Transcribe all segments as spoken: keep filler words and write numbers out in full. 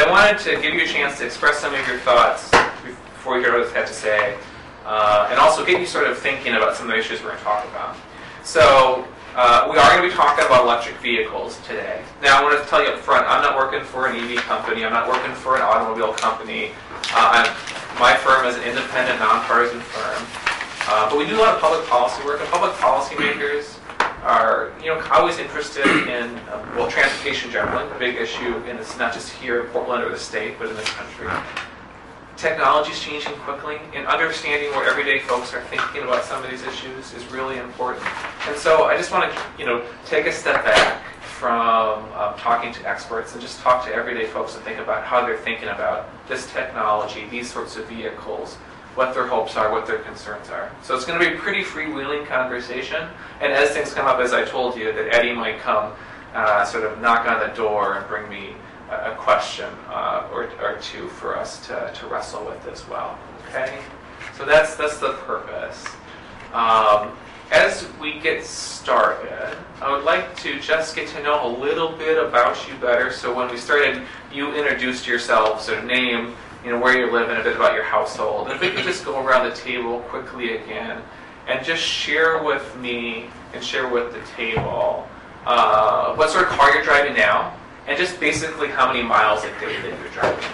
I wanted to give you a chance to express some of your thoughts before you hear what I have to say, uh, and also get you sort of thinking about some of the issues we're going to talk about. So uh, we are going to be talking about electric vehicles today. Now I want to tell you up front, I'm not working for an E V company. I'm not working for an automobile company. Uh, I'm, my firm is an independent, nonpartisan firm. Uh, but we do a lot of public policy work, and public policymakers are, you know, always interested in, uh, well, transportation generally, a big issue, and it's not just here in Portland or the state, but in this country. Technology is changing quickly, and understanding where everyday folks are thinking about some of these issues is really important. And so I just want to, you know, take a step back from um, talking to experts and just talk to everyday folks and think about how they're thinking about this technology, these sorts of vehicles, what their hopes are, what their concerns are. So it's going to be a pretty freewheeling conversation. And as things come up, as I told you, that Eddie might come uh, sort of knock on the door and bring me a, a question uh, or, or two for us to, to wrestle with as well. Okay? So that's, that's the purpose. Um, as we get started, I would like to just get to know a little bit about you better. So when we started, you introduced yourself, sort of name, you know, where you live and a bit about your household. And if we could just go around the table quickly again and just share with me and share with the table uh, what sort of car you're driving now and just basically how many miles a day that you're driving.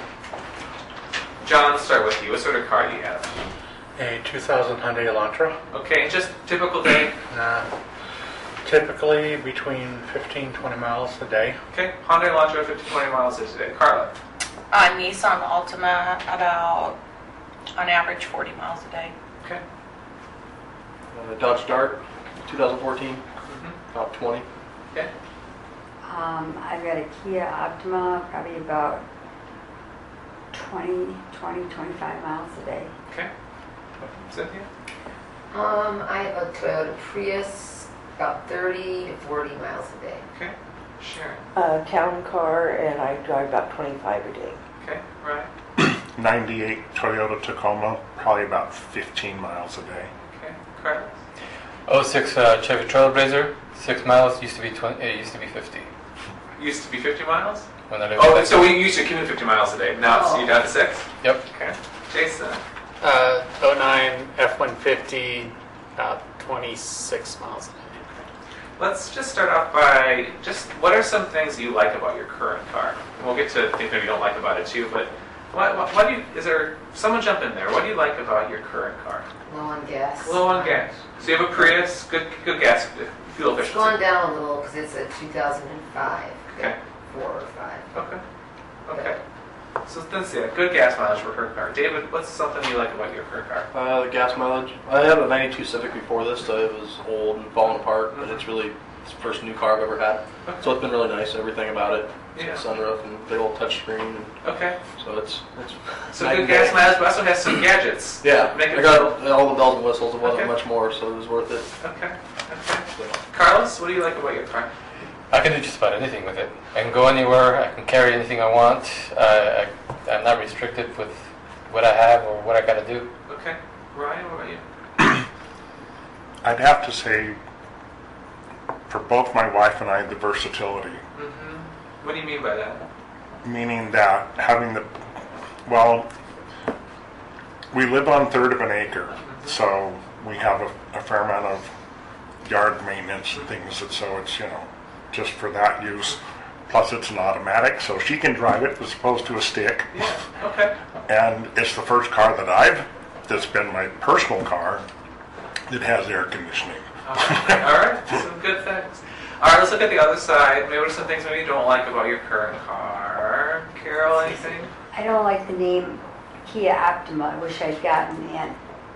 John, let's start with you. What sort of car do you have? A two thousand Hyundai Elantra. Okay, and just typical day? Uh, typically between fifteen to twenty miles a day. Okay, Hyundai Elantra, fifteen to twenty miles a day. Carla? Uh, Nissan Altima, about, on average, forty miles a day. Okay. Uh, Dodge Dart, twenty fourteen, Mm-hmm. about twenty. Okay. Um, I've got a Kia Optima, probably about twenty, twenty, twenty-five miles a day. Okay. Cynthia? Um, I have a Toyota Prius, about thirty to forty miles a day. Okay. Sharon? A town car, and I drive about twenty-five a day. Okay. Right. ninety-eight Toyota Tacoma, probably about fifteen miles a day. Okay. Carlos? oh six uh, Chevy Trailblazer, six miles, used to be twenty, it used to be fifty. Used to be fifty miles? When I lived Oh, so we used to commute fifty miles a day. Now it's Oh. you down to six? Yep. Okay. Jason? Uh, oh nine F one fifty, about twenty-six miles a day. Let's just start off by just what are some things you like about your current car? And we'll get to things maybe you don't like about it too, but what, what, what do you, is there, someone jump in there, what do you like about your current car? Low on gas. Low on gas. So you have a Prius, good good gas, fuel It's efficiency. gone down a little because it's a two thousand five. Okay. Four or five. Okay. Okay. So that's yeah, good gas mileage for her car. David, what's something you like about your current car? Uh, the gas mileage. I had a ninety-two Civic before this, so it was old and falling apart, but it's really it's the first new car I've ever had. So it's been really nice, everything about it. Yeah. Sunroof and big old touch screen. And Okay. so it's it's So night good and gas day. mileage, but also has some gadgets. Yeah, Make it I got all the bells and whistles. It wasn't Okay. much more, so it was worth it. Okay. Okay. So. Carlos, what do you like about your car? I can do just about anything with it. I can go anywhere, I can carry anything I want. Uh, I, I'm not restricted with what I have or what I gotta do. Okay. Ryan, what about you? I'd have to say, for both my wife and I, the versatility. Mm-hmm. What do you mean by that? Meaning that having the, well, we live on third of an acre, Mm-hmm. so we have a, a fair amount of yard maintenance and things, and so it's, you know, just for that use. Plus it's an automatic, so she can drive it as opposed to a stick. Yeah. Okay. And it's the first car that I've, that's been my personal car, that has air conditioning. All right. All right. Some good things. All right. Let's look at the other side. Maybe what are some things maybe you don't like about your current car? Carol, anything? I don't like the name Kia Optima. I wish I'd gotten an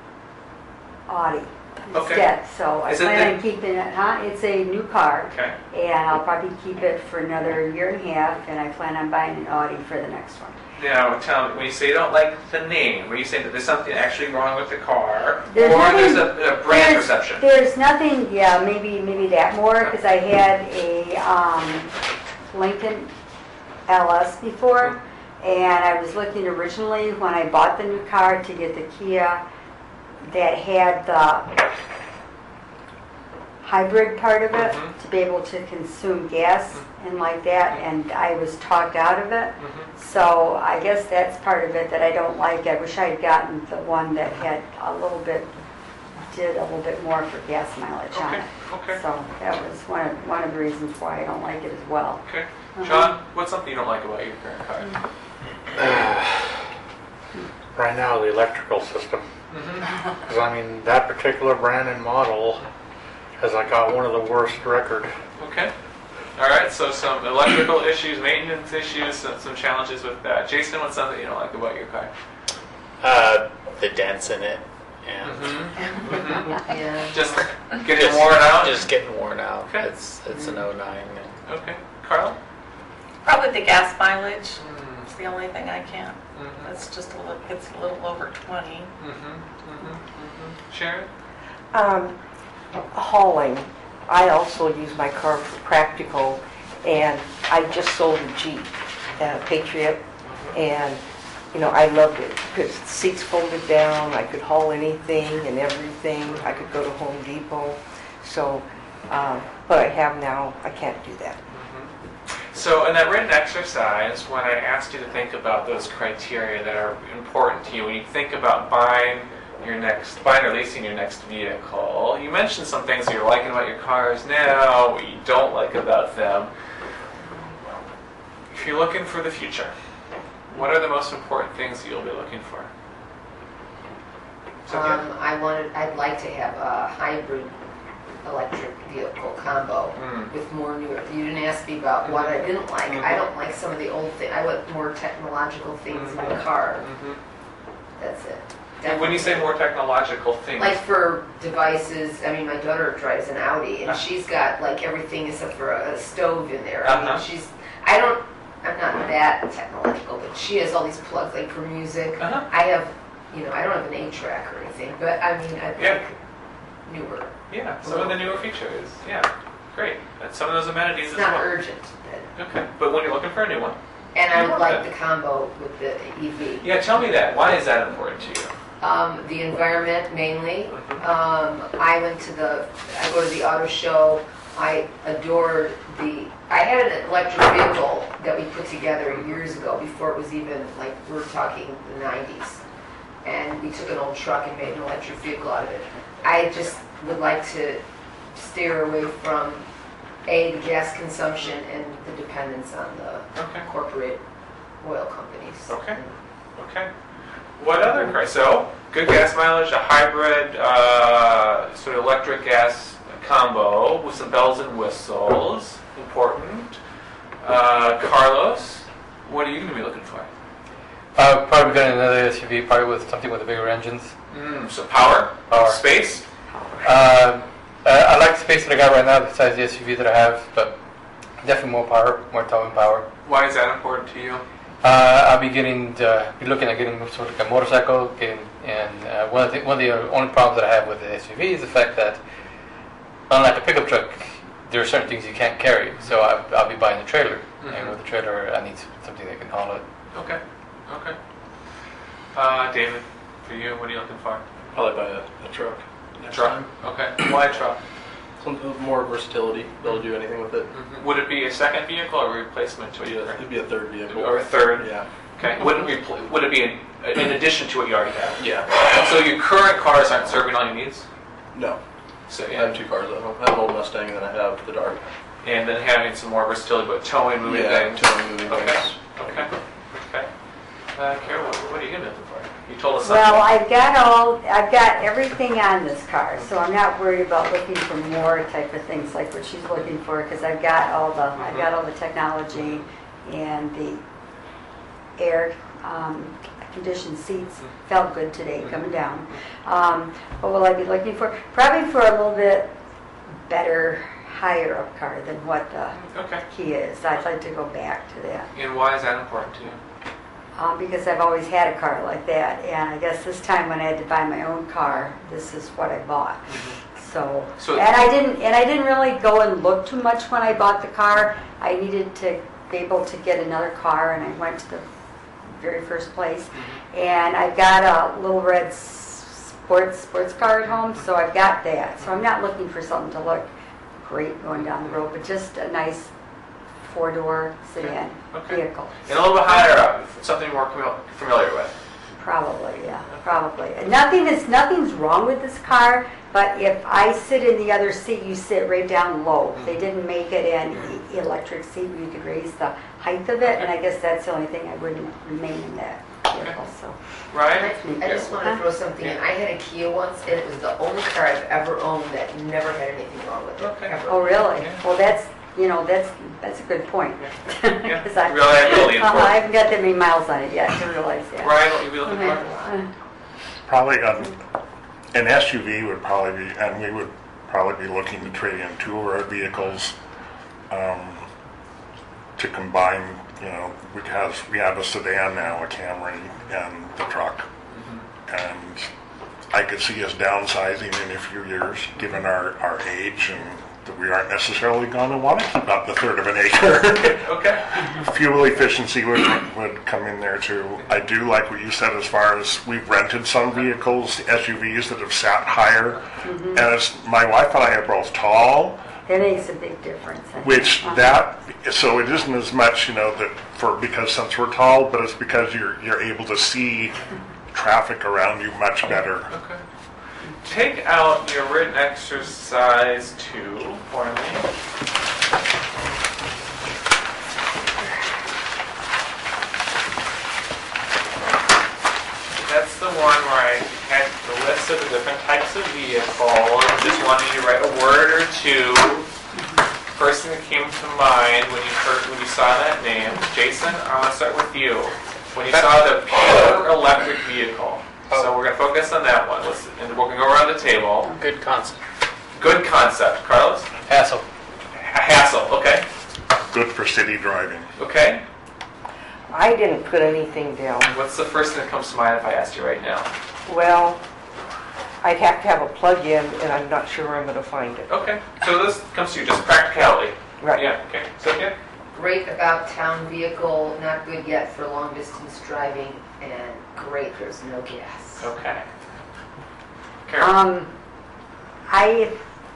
Audi Okay. instead. So I Is it plan the- on keeping it, huh? It's a new car. Okay. And I'll probably keep it for another year and a half, and I plan on buying an Audi for the next one. Now, tell me, when you say you don't like the name, when you say that there's something actually wrong with the car, There's or nothing- there's a, a brand there's, perception? There's nothing, yeah, maybe maybe that more, because I had a um, Lincoln L S before, and I was looking originally when I bought the new car to get the Kia that had the hybrid part of it, Mhm. to be able to consume gas and like that, and I was talked out of it. Mhm. So I guess that's part of it that I don't like. I wish I had gotten the one that had a little bit, did a little bit more for gas mileage on Okay, it. okay, So that was one of, one of the reasons why I don't like it as well. okay. Uh-huh. John, what's something you don't like about your current car? Right now, the electrical system. Mm-hmm. Because I mean, that particular brand and model has like got one of the worst record. Okay. All right, so some electrical issues, maintenance issues, some, some challenges with that. Jason, what's something you don't like about your car? Uh, the dents in it, and Mm-hmm. Yeah. Just getting just, worn out? Just getting worn out. Okay. It's it's an oh nine. And Okay. Carl? Probably the gas mileage. Mm-hmm. It's the only thing I can't. It's just a little, it's a little over twenty. Mm-hmm. Mm-hmm. Mm-hmm. Sharon? Um, hauling. I also use my car for practical, and I just sold a Jeep, uh, Patriot, and you know I loved it because the seats folded down. I could haul anything and everything. I could go to Home Depot. So, um, what I have now, I can't do that. So in that written exercise, when I asked you to think about those criteria that are important to you, when you think about buying your next, buying or leasing your next vehicle, you mentioned some things that you're liking about your cars now, what you don't like about them. If you're looking for the future, what are the most important things that you'll be looking for? Cynthia? Um, I wanted, I'd like to have a hybrid electric vehicle combo Mm. with more newer. You didn't ask me about what I didn't like. Mhm. I don't like some of the old things. I want more technological things in the Mhm. car. Mhm. That's it. And when you say more technological things, Like for devices, I mean, my daughter drives an Audi, and Uh. she's got like everything except for a stove in there. I Uh-huh. mean, she's, I don't, I'm not that technological, but she has all these plugs like for music. Uh-huh. I have, you know, I don't have an eight track or anything, but I mean, I Yeah. like newer. yeah, some of the newer features, yeah, great. And some of those amenities It's as not well. urgent. but- Okay, but when you're looking for a new one, And I You would want like that. the combo with the E V. yeah, tell me that. Why is that important to you? Um, the environment mainly. Mhm. Um, I went to the, I go to the auto show. I adored the, I had an electric vehicle that we put together years ago before it was even, like, we're talking the nineties. And we took an old truck and made an electric vehicle out of it. I just would like to steer away from, A, the gas consumption and the dependence on the Okay. corporate oil companies. Okay. Okay. What other cars? So, good gas mileage, a hybrid, uh, sort of electric gas combo with some bells and whistles. Important. Uh, Carlos, what are you going to be looking for? Uh, probably getting another S U V, probably with something with the bigger engines. Mm, so power, Power. space. Um, uh, I like the space that I got right now besides the S U V that I have, but definitely more power, more towing power. Why is that important to you? Uh, I'll be getting, uh, be looking at getting sort of like a motorcycle, getting, and uh, one of the one of the only problems that I have with the S U V is the fact that, unlike a pickup truck, there are certain things you can't carry. So I, I'll be buying a trailer, Mhm. and with the trailer, I need something that can haul it. Okay. Okay. Uh, David, for you, what are you looking for? Probably buy a, a truck. next Truck. time. Okay. Why a truck? Some more versatility, be able to do anything with it. Mhm. Would it be a second vehicle or a replacement to either? It'd be a third vehicle. Or a third? Yeah. Okay. Would it, repl- would it be in, in addition to what you already have? Yeah. So your current cars aren't serving all your needs? No. So I yeah. have two cars at home. I have an old Mustang and then I have the Dart. And then having some more versatility, but towing, moving Yeah, things. towing, moving Okay. things. Okay. Okay. Uh, Carol, what, what are you going to look for? You told us something. Well, I've got all, I've got everything on this car, so I'm not worried about looking for more type of things like what she's looking for, because I've got all the, I've got all the technology and the air um, conditioned seats. Felt good today coming down. Um, what will I be looking for? Probably for a little bit better, higher up car than what the Okay. Kia is. I'd like to go back to that. And why is that important to you? Um, because I've always had a car like that, and I guess this time when I had to buy my own car, this is what I bought. So, So- and I didn't, and I didn't really go and look too much when I bought the car. I needed to be able to get another car, and I went to the very first place. And I've got a little red s- sports sports car at home, so I've got that. So I'm not looking for something to look great going down the road, but just a nice four-door sedan Okay. vehicle. And a little bit higher up, something more fami- familiar with. Probably, yeah, probably. And nothing is, nothing's wrong with this car, but if I sit in the other seat, you sit right down low. They didn't make it an e- electric seat where you could raise the height of it, and I guess that's the only thing I wouldn't remain in that vehicle, so. Ryan? I just want to throw something in. I had a Kia once, and it was the only car I've ever owned that never had anything wrong with it, Okay. ever. Oh, really? Yeah. Well, that's, you know, that's, that's a good point. Yeah. 'Cause I- Reliability is Uh-huh, I important. haven't got that many miles on it yet to realize that. Ryan, what would you be looking for? Okay. Probably um, an S U V would probably be, and we would probably be looking to trade in two of our vehicles um, to combine, you know, because we have a sedan now, a Camry, and the truck. And I could see us downsizing in a few years, given our, our age, and that we aren't necessarily going to want to keep up the third of an acre. Okay. Fuel efficiency would, would come in there too. I do like what you said as far as we've rented some vehicles, S U Vs that have sat higher. And as my wife and I are both tall, That makes a big difference. I think. which Uh-huh. that, so it isn't as much, you know, that for, because since we're tall, but it's because you're, you're able to see traffic around you much better. Okay. Take out your written exercise two for me. That's the one where I had the list of the different types of vehicles. Just wanted you to write a word or two. Person that came to mind when you heard, when you saw that name. Jason, I'm gonna start with you. When you saw the pure electric vehicle. So we're gonna focus on that one. Let's, and we're gonna go around the table. Good concept. Good concept. Carlos? Hassle. A hassle. Okay. Good for city driving. Okay. I didn't put anything down. What's the first thing that comes to mind if I asked you right now? Well, I'd have to have a plug-in, and I'm not sure where I'm going to find it. Okay. So this comes to you, just practicality. Right. Yeah. Okay. So yeah. Great about town vehicle, not good yet for long distance driving, and great, there's no gas. Okay. Carol? Um, I,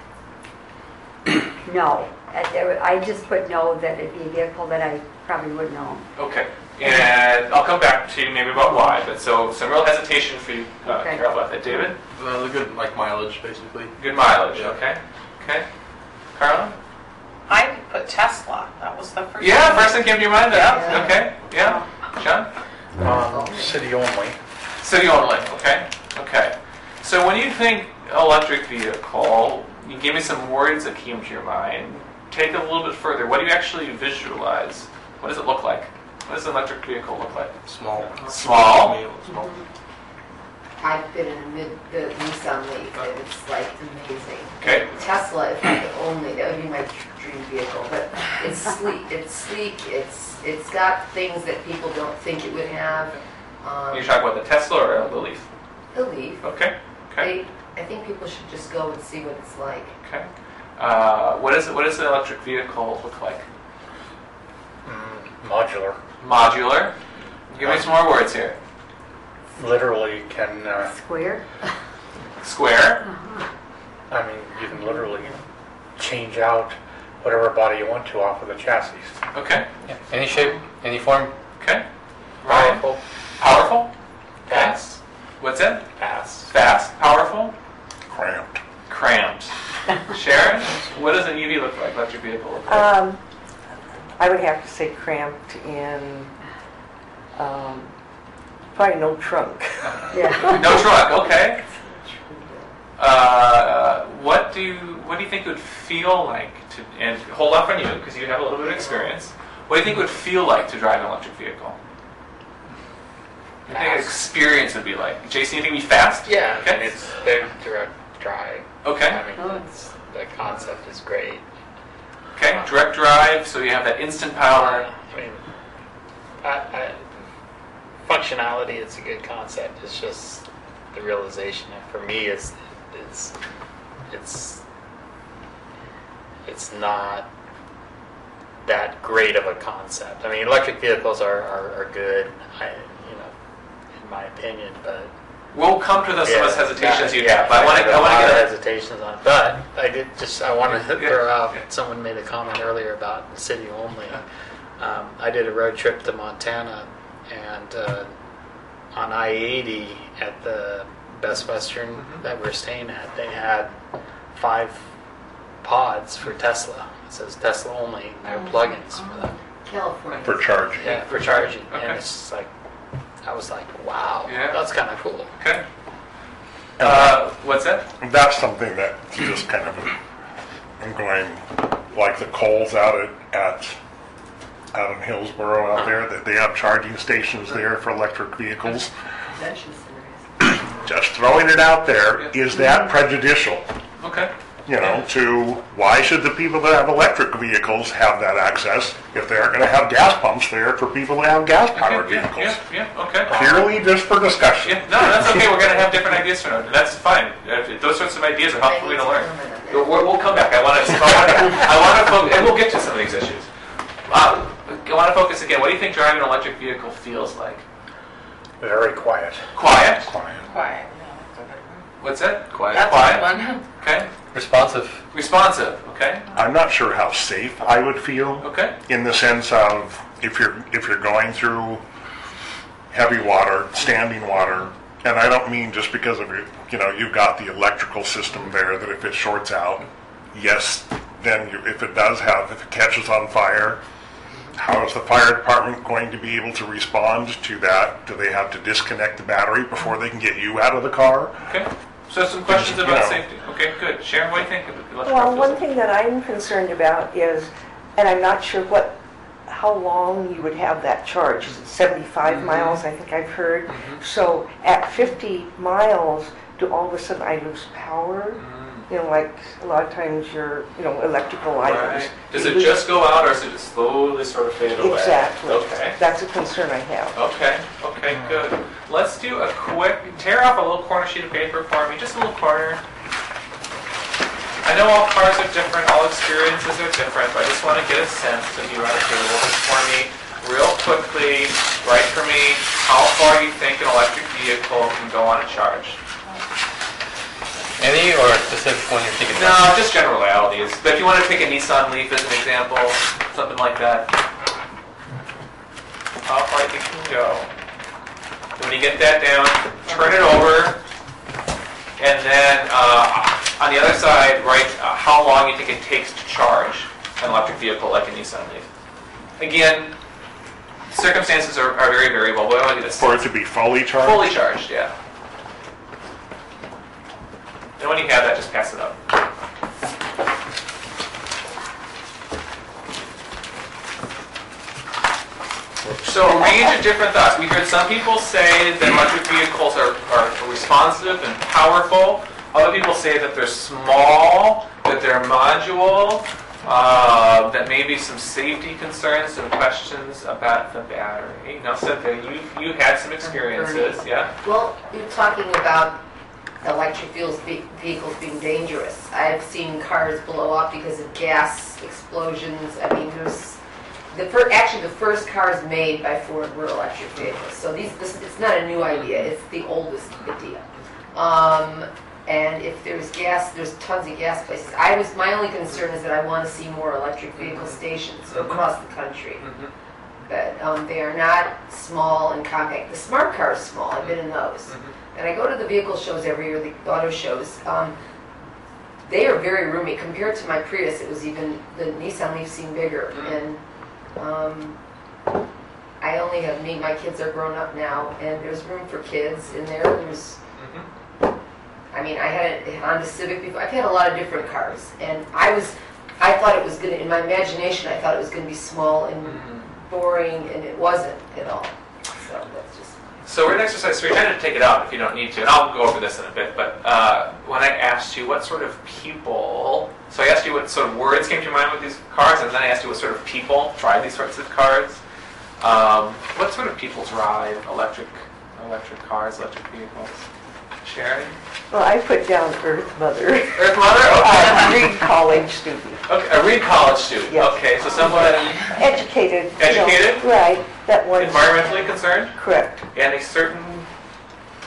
no. Uh, there- I just put no, that it'd be a vehicle that I probably wouldn't own. Okay. And I'll come back to you maybe about why. But so some real hesitation for you, uh, Okay. Carol, about that. David? Uh, the good like mileage, basically. Good mileage. Yeah. Okay. Okay. Carla? I put Tesla. That was the first. Yeah. one. First thing came to your mind. Yeah. Okay. Yeah. John? Um, city only. City only, okay, okay. So when you think electric vehicle, you give me some words that came to your mind. Take it a little bit further. What do you actually visualize? What does it look like? What does an electric vehicle look like? Small. Small. Small. I've been in the mid, the Nissan Leaf, and it's like amazing. Okay. Tesla, if I could only, that would be my dream vehicle, but it's sleek, it's sleek, it's, it's got things that people don't think it would have. Um, You're talking about the Tesla or the Leaf? The Leaf. Okay, okay, They, I think people should just go and see what it's like. okay. Uh, what is it? What does an electric vehicle look like? Mm, modular. Modular. Give me some more words here. Literally can, uh, Square? Square. I mean, you can literally change out whatever body you want to off of the chassis. Okay, Yeah. Any shape, any form. okay. Ryan? Powerful. Powerful. Fast. What's it? Fast. Fast. Powerful. Cramped. Cramped. Sharon, what does an E V look like? Electric vehicle look like? Um, I would have to say cramped in, um, probably no trunk. Yeah. No truck. Okay. Uh, what do you, what do you think it would feel like to? And hold off on you because you have a little bit of experience. What do you think it would feel like to drive an electric vehicle? What do you think an experience would be like? Jason, you think it'd be fast? Yeah, Okay. and it's their direct drive. Okay. I mean, it's, the concept is great. Okay. Direct drive, so you have that instant power. I mean, I, I, functionality is a good concept. It's just the realization for me is is it's it's not that great of a concept. I mean, electric vehicles are, are, are good, I, you know, in my opinion, but We'll come to those, some of those Yeah, hesitations you yeah, have. But I want to, have I a want lot to of get a, hesitations on it. But I did just, I want to Yeah. throw out, Yeah. someone made a comment earlier about the city only. Um, I did a road trip to Montana, and uh, on I eighty at the Best Western Mhm. that we're staying at, they had five pods for Tesla. It says Tesla only. They're plugins for them. California. For charging. Yeah, for charging. Okay. And it's just like, I was like, wow, Yeah. that's kind of cool. okay. Uh, what's that? That's something that just kind of, I'm going, like the Coles out at, at out in Hillsborough out there, that they have charging stations there for electric vehicles. Convention centers. Just throwing it out there, is that prejudicial? Okay. You know, to why should the people that have electric vehicles have that access if they aren't going to have gas pumps there for people that have gas-powered Okay, yeah, vehicles? yeah, yeah, okay. Purely just for discussion. Yeah, no, that's okay. We're going to have different ideas for it. That's fine. If those sorts of ideas are helpful for me to learn. We'll, we'll come back. I want to. I want to focus, and we'll get to some of these issues. Uh, I want to focus again. What do you think driving an electric vehicle feels like? Very quiet. Quiet. Quiet. Quiet. What's that? Quiet. That's Quiet. a good one. Okay. Responsive. Responsive. Okay. I'm not sure how safe I would feel. Okay. In the sense of if you're if you're going through heavy water, standing water, and I don't mean just because of your, you know, you've got the electrical system there that if it shorts out, yes, then you, if it does have, if it catches on fire, how is the fire department going to be able to respond to that? Do they have to disconnect the battery before they can get you out of the car? Okay. So some questions You about know. safety. Okay, good. Sharon, what do you think of the electric Well, vehicles? one thing that I'm concerned about is, and I'm not sure what, how long you would have that charge. Is it seventy-five Mhm. miles, I think I've heard? Mhm. So at fifty miles, do all of a sudden I lose power? Mm. You know, like a lot of times your, you know, electrical items. Right. Does you it lose- just go out, or does it just slowly sort of fade away? Exactly. Okay. That's a concern I have. Okay. Okay. Good. Let's do a quick tear off a little corner sheet of paper for me, just a little corner. I know all cars are different, all experiences are different, but I just want to get a sense if you around the table just for me, real quickly, write for me how far you think an electric vehicle can go on a charge. Any or specific one you're thinking No, about? just generalities. But if you want to take a Nissan Leaf as an example, something like that. How far you think you can go. When you get that down, turn it over, and then uh, on the other side, write uh, how long you think it takes to charge an electric vehicle like a Nissan Leaf. Again, circumstances are, are very variable, but I want to get a For it sense. to be fully charged? Fully charged, yeah. And when you have that, just pass it up. So a range of different thoughts. We heard some people say that electric vehicles are, are responsive and powerful. Other people say that they're small, that they're modular, uh, that maybe some safety concerns and questions about the battery. Now, Cynthia, you, you had some experiences, yeah? Well, you're talking about electric vehicles, vehicles being dangerous. I've seen cars blow up because of gas explosions. I mean, there's the fir- actually the first cars made by Ford were electric vehicles. So these, this, it's not a new idea. It's the oldest idea. Um, and if there's gas, there's tons of gas places. I was my only concern is that I want to see more electric vehicle stations across the country. Mm-hmm. But um, they are not small and compact. The smart car is small. I've been in those. Mm-hmm. And I go to the vehicle shows every year, the auto shows. Um, they are very roomy. Compared to my Prius, it was even, the Nissan Leaf seemed bigger. Mhm. And um, I only have me, my kids are grown up now, and there's room for kids in there. There's, I mean, I had a Honda Civic before. I've had a lot of different cars. And I was, I thought it was going to, in my imagination, I thought it was going to be small and boring, and it wasn't at all. So that's just... So we're in exercise three. I tend to take it out if you don't need to, and I'll go over this in a bit. But uh, when I asked you what sort of people, so I asked you what sort of words came to your mind with these cars, and then I asked you what sort of people drive these sorts of cars. Um, what sort of people drive electric electric cars, electric vehicles? Sharon? Well, I put down Earth Mother. Earth Mother? Uh, Okay. Reed College student. Okay, a Reed College student. Yes. Okay, so someone Educated. you know, Educated? right. That one. environmentally concerned Correct. and a certain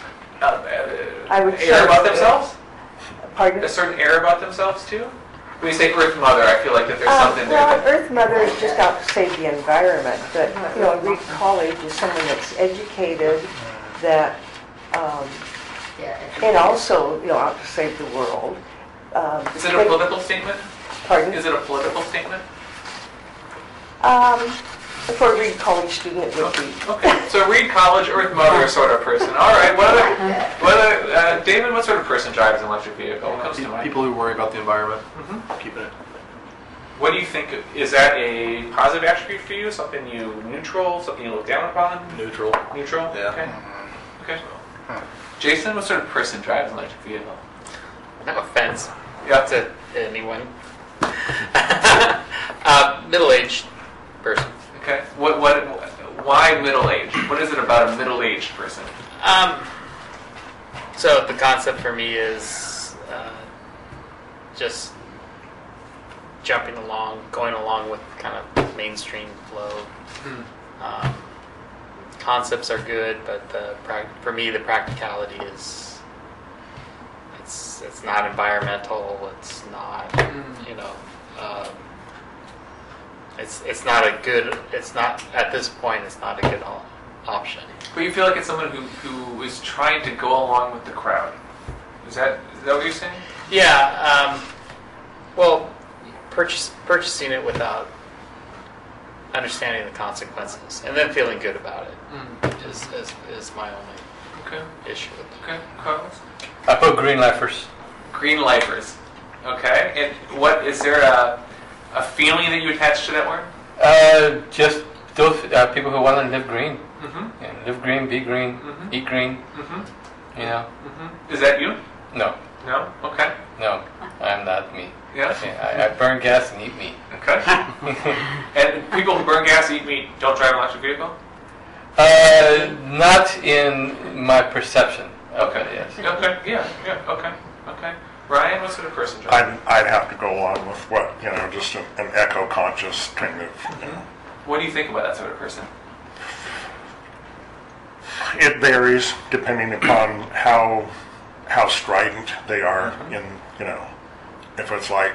uh, I would air say- about themselves? Pardon? A certain air about themselves too? When you say Earth Mother, I feel like that there's Um, something there. Well, That, Earth Mother is just out to save the environment, but, you know, Reed College is someone that's educated, that, um, Yeah. and also, you know, out to save the world. Um, is it a but- political statement? Pardon? Is it a political statement? Um, for a Reed College student, it would be. Okay, so Reed College, Earth Mother sort of person. All right, what other, what other, uh, David, what sort of person drives an electric vehicle? What comes to mind? People who worry about the environment, Mhm. keeping it. What do you think, is that a positive attribute for you? Something you neutral, something you look down upon? Neutral. Neutral? Yeah. Okay. Okay. Jason, what sort of person drives an electric vehicle? No offense Yeah. to anyone. uh, middle-aged person. Okay. What, what, why middle-aged? What is it about a middle-aged person? Um, so the concept for me is uh, just jumping along, going along with kind of mainstream flow. Um, concepts are good, but the prac- for me the practicality is it's it's not environmental. It's not you know. Um, it's it's not a good. It's not at this point. It's not a good op- option. But you feel like it's someone who, who is trying to go along with the crowd. Is that, is that what you're saying? Yeah. Um, well, purchase, purchasing it without understanding the consequences and then feeling good about it Mm. is, is, is my only Okay. issue with it. Okay. Carlos? I put green lifers. Green lifers. Okay. And what, is there a, a feeling that you attach to that word? Uh, just those uh, people who want to live green. Mm-hmm. Yeah, live green, be green, Mhm. eat green. Mm-hmm. You know? Mm-hmm. Is that you? No, No? Okay. no, I'm not me. Yeah? Yeah, I, I burn gas and eat meat. Okay. And people who burn gas, eat meat, don't drive an electric vehicle? Uh, not in my perception of Okay. it, yes. Okay. Yeah. Yeah. Okay. Okay. Ryan, what sort of person drives? I'd, I'd have to go along with what, you know, just an, an eco-conscious kind of, you know. What do you think about that sort of person? It varies depending upon how, how strident they are in, you know, if it's like,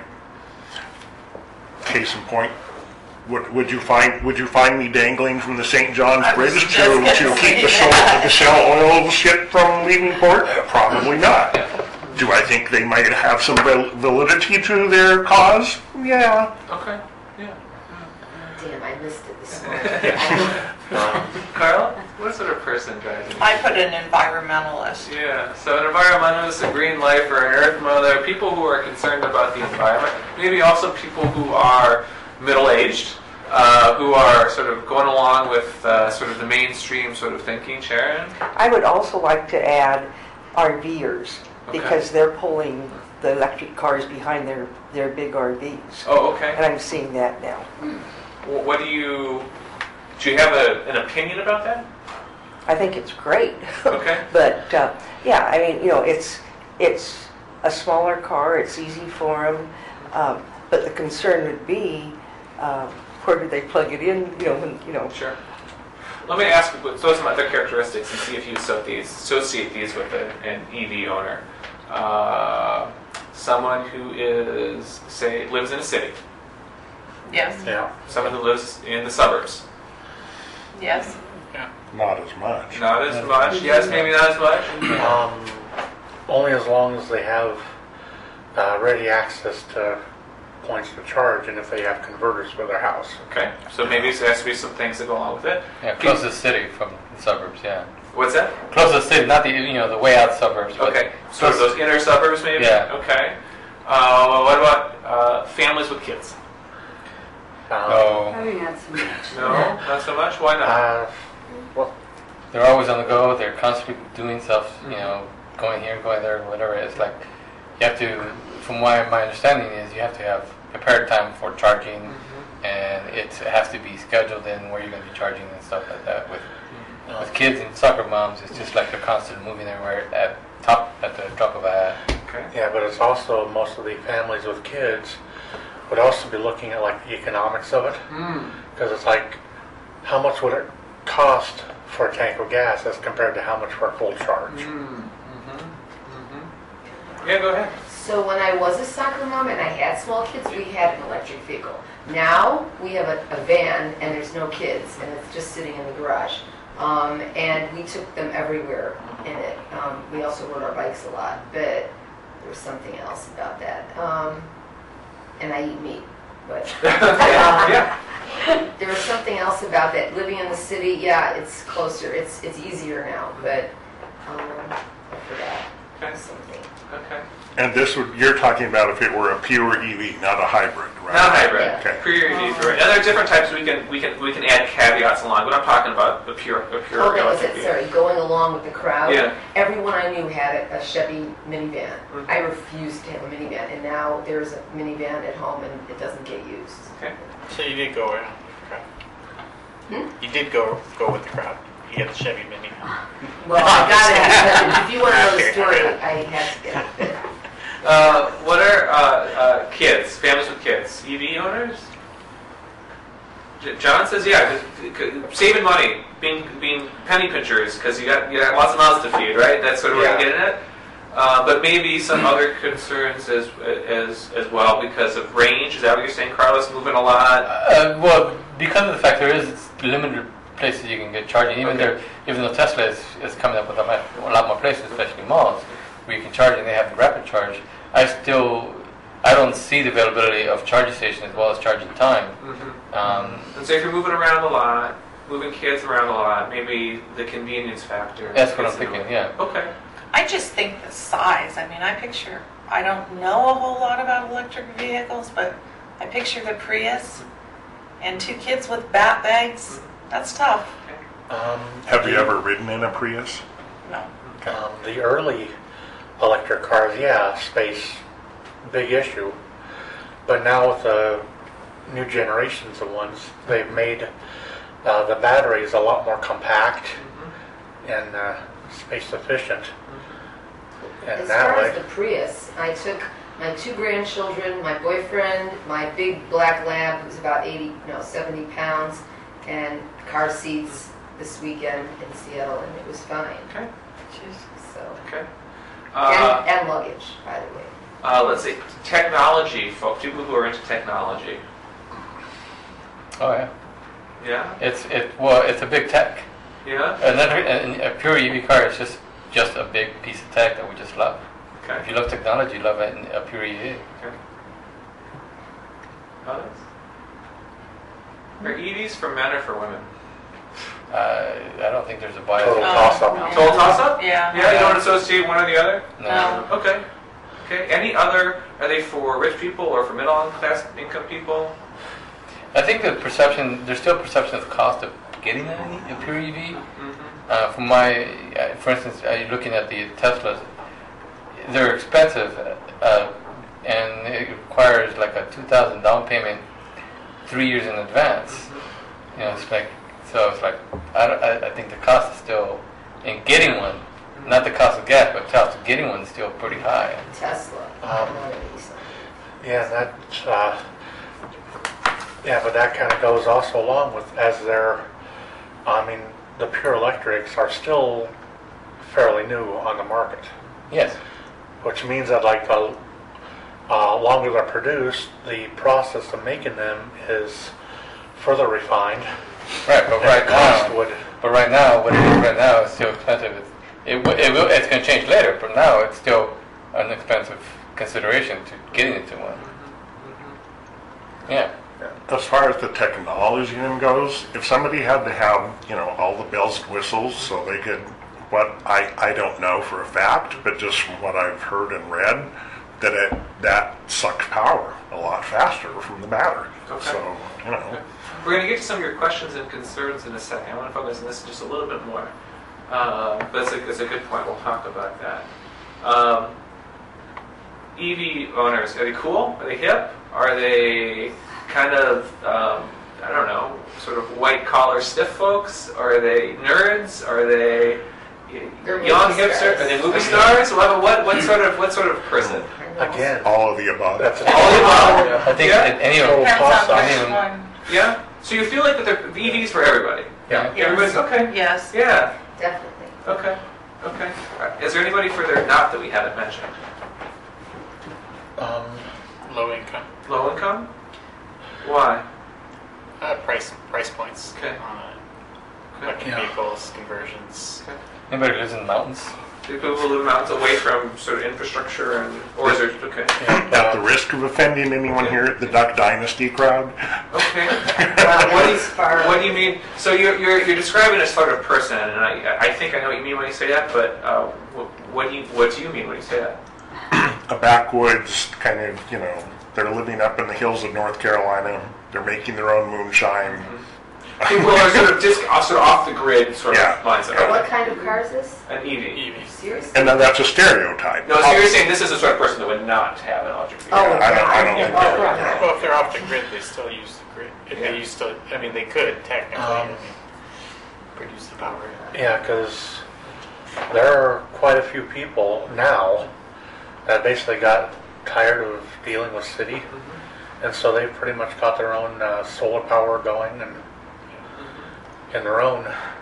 case in point, would, would you find, would you find me dangling from the Saint John's I was Bridge just to, gonna to say keep the shell, the shell oil ship from leaving port? Probably not. Do I think they might have some val- validity to their cause? Yeah. Okay. Yeah. Damn, I missed it this morning. Carl, what sort of person drives it? I put an environmentalist. Yeah, so an environmentalist, a green lifer, an earth mother, people who are concerned about the environment, maybe also people who are middle-aged, uh, who are sort of going along with uh, sort of the mainstream sort of thinking. Sharon? I would also like to add RVers, Okay. because they're pulling the electric cars behind their, their big R Vs. Oh, okay. And I'm seeing that now. Wh- What do you, do you have a, an opinion about that? I think it's great. Okay. But, uh, yeah, I mean, you know, it's, it's a smaller car, it's easy for them, um, but the concern would be, uh, where do they plug it in, you know, when, you know. Sure. Let me ask you throw some other characteristics and see if you associate these, associate these with a, an E V owner. Uh, someone who is, say, lives in a city. Yes. Yeah. Someone who lives in the suburbs. Yes. Not as much. Not as much. Yes, maybe not as much. Um, only as long as they have uh, ready access to points to charge, and if they have converters for their house. Okay, so maybe there has to be some things that go along with it. Yeah, closest city from the suburbs, yeah. What's that? Closest city, not the, you know, the way out suburbs. but Okay, so close- those inner suburbs maybe? Yeah. Okay. Uh, what about uh, families with kids? Um, No, Probably not so much. No, not so much. Why not? Uh, well, they're always on the go, they're constantly doing stuff, you know, going here, going there, whatever. It's like, you have to, from what my understanding is, you have to have prepared time for charging, Mm-hmm. and it has to be scheduled in where you're going to be charging and stuff like that. With with kids and soccer moms, it's just like they're constantly moving everywhere at top at the drop of a hat. Okay. yeah, but it's also most of the families with kids would also be looking at like the economics of it, Mm. because it's like, how much would it cost for a tank of gas as compared to how much for a full charge? Mm. Yeah, go ahead. So when I was a soccer mom and I had small kids, we had an electric vehicle. Now we have a, a van and there's no kids and it's just sitting in the garage. Um, and we took them everywhere in it. Um, we also rode our bikes a lot, but there was something else about that. Um, and I eat meat, but um, Yeah. there was something else about that. Living in the city, yeah, it's closer. It's it's easier now, but um, I forgot Okay. something. Okay. And this would, you're talking about if it were a pure E V, not a hybrid, right? Not hybrid. Yeah. Okay. Pure E V. Right. And there are different types. We can we can we can add caveats along, but I'm talking about the pure the pure. Oh, that was electric it. vehicle. Sorry, going along with the crowd. Yeah. Everyone I knew had a, a Chevy minivan. Mhm. I refused to have a minivan, and now there's a minivan at home, and it doesn't get used. Okay. So you did go around with the crowd. Hmm? You did go go with the crowd. You got the Chevy Mini. Well, I got it. If you want to know the story, I had to get it. Uh, what are uh, uh, kids? Families with kids? E V owners? J- John says, yeah, c- c- saving money, being being penny pinchers because you got you got lots of mouths to feed, right? That's sort of where Yeah. you're getting at. Uh, but maybe some other concerns as as as well because of range. Is that what you're saying, Carlos? Moving a lot. Uh, well, because of the fact there is limited places you can get charging, even Okay. there, even though Tesla is, is coming up with a, mu- a lot more places, especially malls, where you can charge and they have the rapid charge. I still, I don't see the availability of charging stations as well as charging time. Mm-hmm. Um, And so if you're moving around a lot, moving kids around a lot, maybe the convenience factor. that's what I'm gets in the thinking. way. Yeah. Okay. I just think the size. I mean, I picture, I don't know a whole lot about electric vehicles, but I picture the Prius and two kids with bat bags. That's tough. Um, Have you ever ridden in a Prius? No. Um, the early electric cars, yeah, space, big issue. But now with the new generations of ones, they've made uh, the batteries a lot more compact Mm-hmm. and uh, space efficient. And As that far way, as the Prius, I took my two grandchildren, my boyfriend, my big black lab who's about eighty, no, seventy pounds, and car seats this weekend in Seattle, and it was fine. Okay. So, Okay. Uh, and, and luggage, by the way. uh, let's see. Technology, folks. People who are into technology. Oh yeah. Yeah. It's it. Well, it's a big tech. Yeah. Another and a pure E V car is just just a big piece of tech that we just love. If Okay. you love technology, you love it in a pure E V. Okay. Others? Are E Vs for men or for women? Uh, I don't think there's a bias. Total Oh, toss-up. no. Total toss-up? Yeah. Yeah. You don't associate one or the other? No. Okay. Okay. Any other? Are they for rich people or for middle class income people? I think the perception, there's still perception of the cost of getting a, a pure E V. Mm-hmm. Uh, from my, uh, for instance, uh, you're looking at the Teslas, they're expensive, uh, and it requires like a two thousand down payment three years in advance. You know, it's like, so it's like, I, don't- I, I think the cost is still, in getting one, not the cost of gas, but the cost of getting one is still pretty high. Tesla. Um, not a Nissan. yeah, that's, uh, yeah, but that kind of goes also along with, as they're, I mean, the pure electrics are still fairly new on the market, Yes. which means that like the uh, longer they're produced, the process of making them is further refined. Right, but And right the cost now, would, but right now, what it is right now is still expensive. It's, it, wi- it will, it's going to change later, but now it's still an expensive consideration to getting into one. Yeah. As far as the technology then goes, if somebody had to have, you know, all the bells and whistles so they could, what I, I don't know for a fact, but just from what I've heard and read, that it that sucks power a lot faster from the battery. Okay. So, you know. We're going to get to some of your questions and concerns in a second. I want to focus on this just a little bit more. Um, but it's a, it's a good point. We'll talk about that. Um, E V owners, are they cool? Are they hip? Are they kind of, um, I don't know, sort of white-collar stiff folks? Are they nerds? Are they y- They're young movie hipster? stars. Are they movie stars? What, what, what sort of what sort of person? again, All of the above. that's a All the above? I think Yeah. that any of Total Depends on toss-up. which Anyone- one. Yeah? So you feel like that the the E Vs for everybody? Yeah. Yes. Everybody's okay? Yes. Yeah. Definitely. Okay. Okay. All right. Is there anybody further not that we haven't mentioned? Um, Low income. Low income? Why? Uh, price price points Okay. on Okay. electric Yeah. vehicles, conversions. Okay. Anybody who lives in the mountains? Do people live in mountains away from sort of infrastructure and, or is there, okay. At the risk of offending anyone here at the Duck Dynasty crowd, Okay. Well, What do you, as far- what do you mean? So you're, you're, you're describing a sort of person, and I, I think I know what you mean when you say that, but uh, what, what, do you, what do you mean when you say that? a backwoods kind of, you know, they're living up in the hills of North Carolina. They're making their own moonshine. People are sort of, disc, off- sort of off the grid sort Yeah. of mindset. Yeah. What kind of car is this? An E V. E V. Seriously? And then that's a stereotype. No, so you're saying this is the sort of person that would not have an electric vehicle? Oh, I don't- I don't yeah, think oh, so. right. Well, if they're off the grid, they still use the grid. If Yeah. they used to, I mean, they could technically I Um, mean, produce the power. yeah, because there are quite a few people now that basically got tired of dealing with city, and so they pretty much got their own uh, solar power going and in their own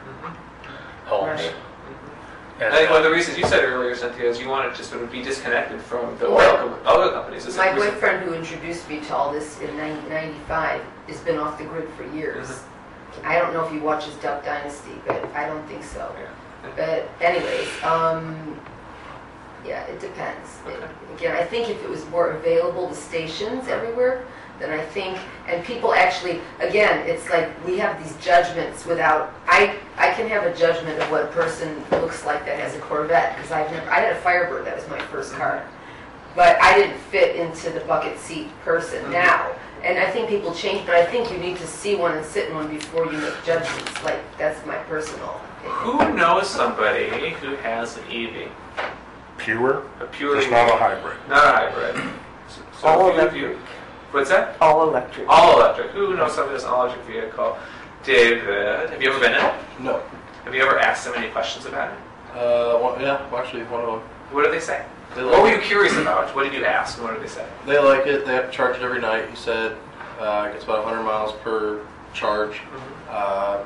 homes. Right. And, I think one of uh, the reasons you said earlier, Cynthia, is you wanted to sort of be disconnected from the Well, oil com- other companies. Is My it- was it- boyfriend who introduced me to all this in nineteen ninety-five has been off the grid for years. Mm-hmm. I don't know if he watches Duck Dynasty, but I don't think so. Yeah. But anyways, um, yeah, it depends. It- Okay. Again, I think if it was more available to stations everywhere, then I think, and people actually, again, it's like we have these judgments without, I, I can have a judgment of what a person looks like that has a Corvette, because I've never, I had a Firebird, that was my first car. But I didn't fit into the bucket seat person now. And I think people change, but I think you need to see one and sit in one before you make judgments. Like, that's my personal opinion. Who knows somebody who has an E V? Pure, A pure it's E V? not a hybrid. Not a hybrid. So, so All a few of electric. you- What's that? All electric. All electric. Who knows somebody that's an electric vehicle? David, have you ever been in it? No. Have you ever asked them any questions about it? Uh, one, yeah, well, actually, one of them. What did they say? They What were like, you curious about? What did you ask? And what did they say? they like it. They have to charge it every night. He said uh, it gets about one hundred miles per charge. Uh,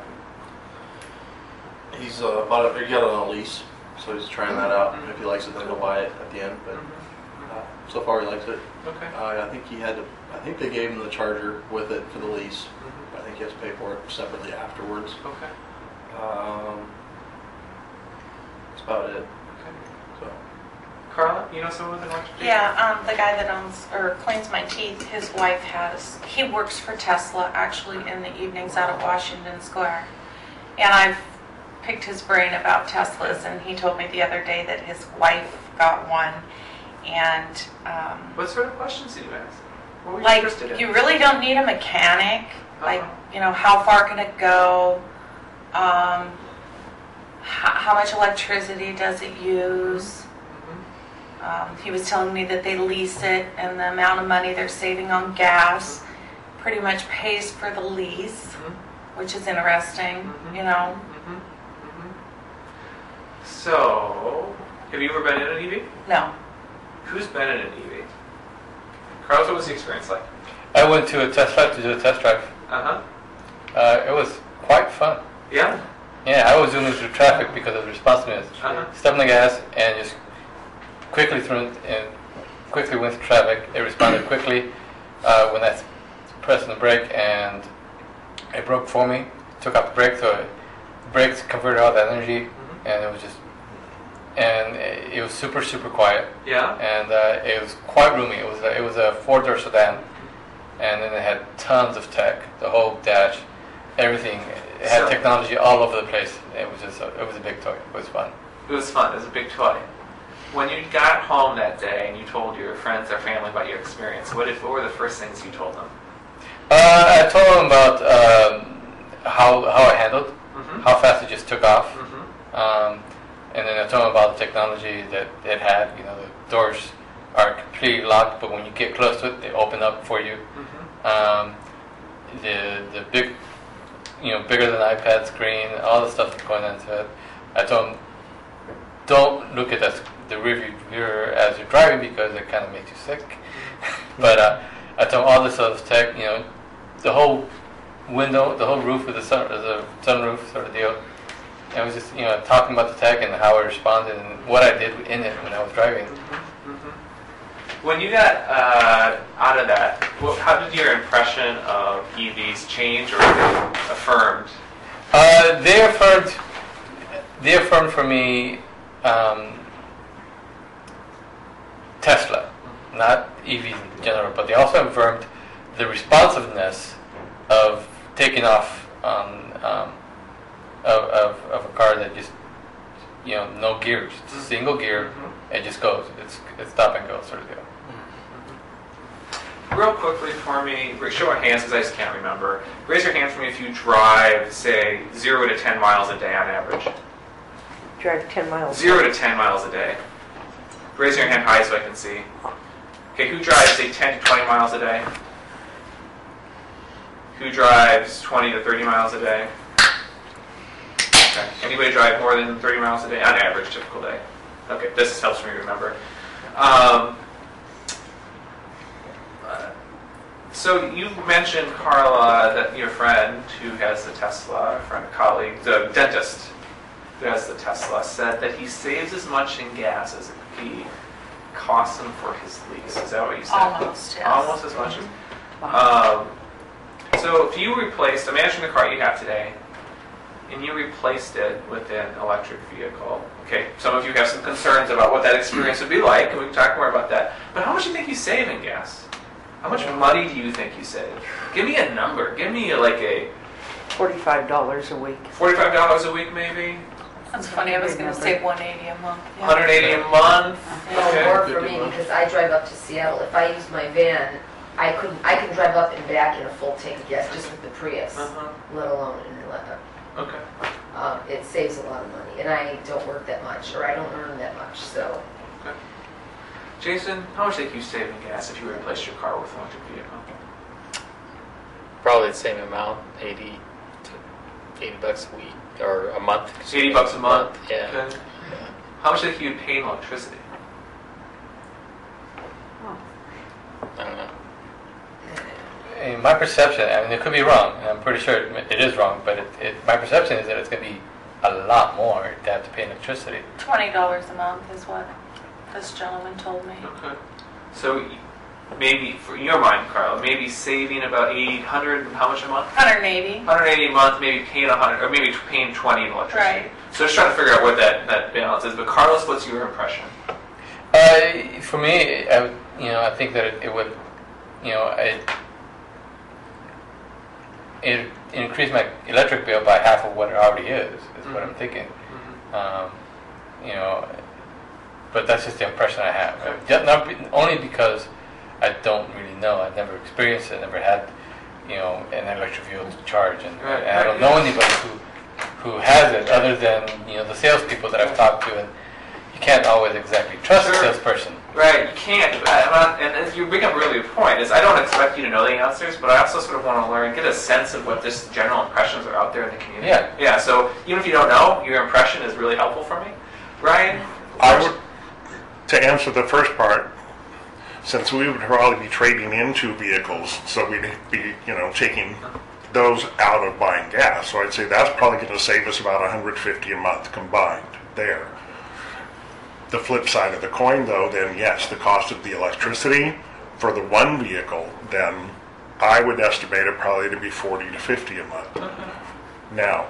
he's uh, bought it, he got it on a lease, so he's trying that out. If he likes it, then he'll buy it at the end. But uh, so far, he likes it. Okay. Uh, I think he had to. I think they gave him the charger with it for the lease. I think he has to pay for it separately afterwards. Okay. Um, that's about it. So. Carla, you know someone with an electric vehicle? Yeah, um, the guy that owns or cleans my teeth, his wife has, he works for Tesla actually in the evenings out of Washington Square. And I've picked his brain about Teslas, and he told me the other day that his wife got one. And um, What sort of questions did you ask? What were you like, interested in? you really don't need a mechanic. Like, Uh-huh. you know, how far can it go? Um, how, how much electricity does it use? Um, he was telling me that they lease it, and the amount of money they're saving on gas pretty much pays for the lease, Mhm. which is interesting, Mhm. you know. Mhm. Mhm. So, have you ever been in an E V? No. Who's been in an E V? Carlos, what was the experience like? I went to a test drive to do a test drive. Uh-huh. Uh, it was quite fun. Yeah? Yeah, I was doing it through traffic because of the responsiveness. Uh-huh. Step on the gas and just quickly through it and quickly went through traffic. It responded quickly uh, when I pressed on the brake, and it broke for me. Took out the brake, so it, brakes converted all that energy, Mhm. and it was just, and it, it was super super quiet, Yeah? and uh, it was quite roomy. It was a, it was a four door sedan, and then it had tons of tech, the whole dash, everything. It had So- technology all over the place. It was just a, it was a big toy. It was fun. It was fun. It was a big toy. When you got home that day and you told your friends or family about your experience, what, did, what were the first things you told them? Uh, I told them about um, how how I handled, Mm-hmm. how fast it just took off, Mm-hmm. um, and then I told them about the technology that it had. You know, the doors are completely locked, but when you get close to it, they open up for you. Mm-hmm. Um, the the big, you know, bigger than iPad screen, all the stuff that's going into it. I told them, don't look at the, the rearview mirror as you're driving because it kind of makes you sick. But uh, I told them all this other tech, you know, the whole window, the whole roof with the sun, the sunroof sort of deal. And I was just, you know, talking about the tech and how it responded and what I did in it when I was driving. Mm-hmm. When you got uh, out of that, what, how did your impression of E Vs change, or were they affirmed? Uh, they affirmed, they affirmed for me um, Tesla, not E Vs in general, but they also affirmed the responsiveness of taking off on um, of, of, of a car that just, you know, no gears. It's a single gear, Mm-hmm. it just goes. It's, it's stop and go sort of deal. Real quickly for me, show of hands because I just can't remember. Raise your hand for me if you drive, say, zero to ten miles a day on average. Drive ten miles. Zero to ten miles a day. Raise your hand high so I can see. Okay, who drives, say, ten to twenty miles a day? Who drives twenty to thirty miles a day? Okay. Anybody drive more than thirty miles a day? On average, typical day. Okay, this helps me remember. Um, uh, so you mentioned, Carla, that your friend who has the Tesla, a friend, a colleague, the dentist who has the Tesla, said that he saves as much in gas as he costs him for his lease. Is that what you said? Almost, yes. Almost as much. Um, so if you replaced, imagine the car you have today, and you replaced it with an electric vehicle. Okay, some of you have some concerns about what that experience would be like, and we can talk more about that. But how much do you think you save in gas? How much money do you think you save? Give me a number. Give me like a Forty-five dollars a week. forty-five dollars a week, maybe? That's funny, I was gonna say one eighty a month. Yeah. one hundred eighty a month? No, Okay. more for me because I drive up to Seattle. If I use my van, I couldn't. I can drive up and back in a full tank of gas just with the Prius, Uh-huh. let alone in Atlanta. Okay. Um, it saves a lot of money, and I don't work that much, or I don't earn that much. So Okay. Jason, how much do you think you save in gas if you replaced your car with an electric vehicle? Probably the same amount, eighty to eighty bucks a week or a month. eighty bucks a month? Yeah. Okay. How much do you think you'd pay in electricity? I don't know. In my perception, I mean, it could be wrong, and I'm pretty sure it, it is wrong, but it, it, my perception is that it's going to be a lot more to have to pay electricity. Twenty dollars a month is what this gentleman told me. Okay. So y- maybe, for in your mind, Carla, maybe saving about eight hundred, how much a month? one hundred eighty. one hundred eighty a month, maybe paying one hundred, or maybe paying twenty in electricity. Right. So just trying to figure out what that, that balance is. But Carlos, what's your impression? Uh, for me, I, would- you know, I think that it, it would, you know, it, it increased my electric bill by half of what it already is. Is what I'm thinking. Um, you know, but that's just the impression I have. Okay. Just not be- only because I don't really know. I've never experienced it. Never had, you know, an electric vehicle to charge, and, Right, and I don't right, know yeah. anybody who who has it other than you know the salespeople that I've talked to, and you can't always exactly trust Sure. a salesperson. Right, you can't. I- I'm not, and as you bring up a really good point, is I don't expect you to know the answers, but I also sort of want to learn, get a sense of what just general impressions are out there in the community. Yeah. Yeah, so even if you don't know, your impression is really helpful for me. Ryan? I would, to answer the first part, since we would probably be trading into vehicles, so we'd be, you know, taking those out of buying gas. So I'd say that's probably going to save us about one hundred fifty dollars a month combined there. The flip side of the coin, though, then yes, the cost of the electricity for the one vehicle, then I would estimate it probably to be forty to fifty a month. Now,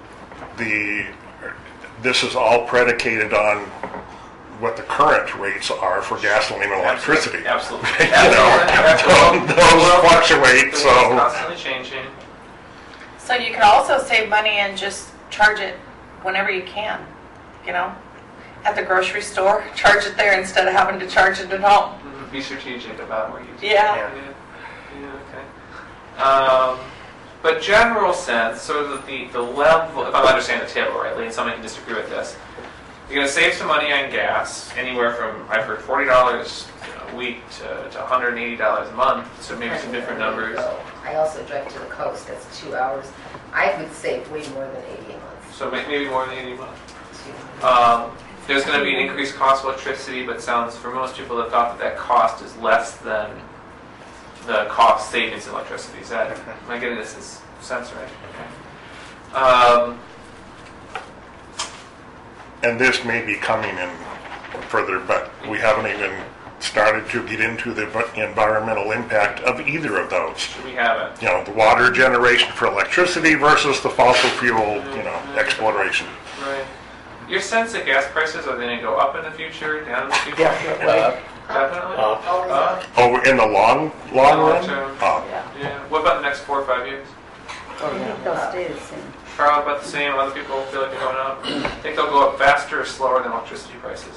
the this is all predicated on what the current rates are for gasoline and electricity. Absolutely. You know, Absolutely. those fluctuate, It's so constantly changing. So you can also save money and just charge it whenever you can, you know? At the grocery store, charge it there instead of having to charge it at home. Mhm. Be strategic about where you do Yeah. Yeah, yeah, okay. Um, but general sense, sort of the, the level, if I'm understanding the table rightly, and somebody can disagree with this, you're going to save some money on gas, anywhere from, I've heard forty dollars a week to, to one hundred eighty dollars a month, so maybe some different numbers. I also drive to the coast. That's two hours. I would save way more than eighty a month. So may- maybe more than eighty a month. Two. Um, there's going to be an increased cost of electricity, but sounds for most people that thought that that cost is less than the cost savings in electricity. Is that, am I getting this as sense right? Okay. Um, and this may be coming in further, but we haven't even started to get into the environmental impact of either of those. We haven't. You know, the water generation for electricity versus the fossil fuel, you know, exploration. Right. Your sense that gas prices, are they going to go up in the future, down in the future? Definitely. Uh, Definitely? Uh, Uh, Oh, in the long, long Long run? term. Oh, yeah. What about the next four or five years? I think they'll stay the same. Carl, about the same. Other people feel like they're going up. Think they'll go up faster or slower than electricity prices?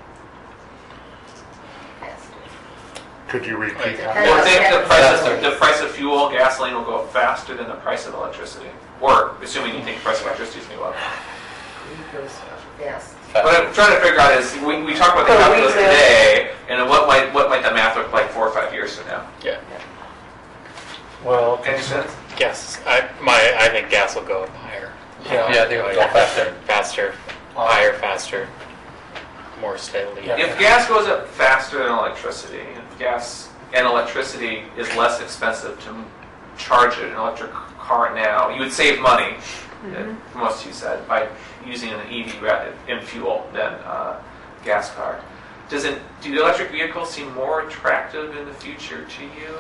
could you repeat Wait, that? depends. Or think the price Faster. of, the price of fuel, gasoline, will go up faster than the price of electricity? Or, assuming you think the price of electricity is going to go up. Yes. What I'm trying to figure out is, we, we talk about the Oh, we calculus will. today, and what might what might the math look like four or five years from now? Yeah. Well, Any sense? Gas. I my I think gas will go up higher. Yeah. Yeah, they will go faster. Faster. Higher, faster. More steadily. Yeah. If gas goes up faster than electricity, if gas and electricity is less expensive to charge an electric car now, you would save money, uh, most of you said, by using an E V rather in fuel than uh, gas car. Does it? Do electric vehicles seem more attractive in the future to you?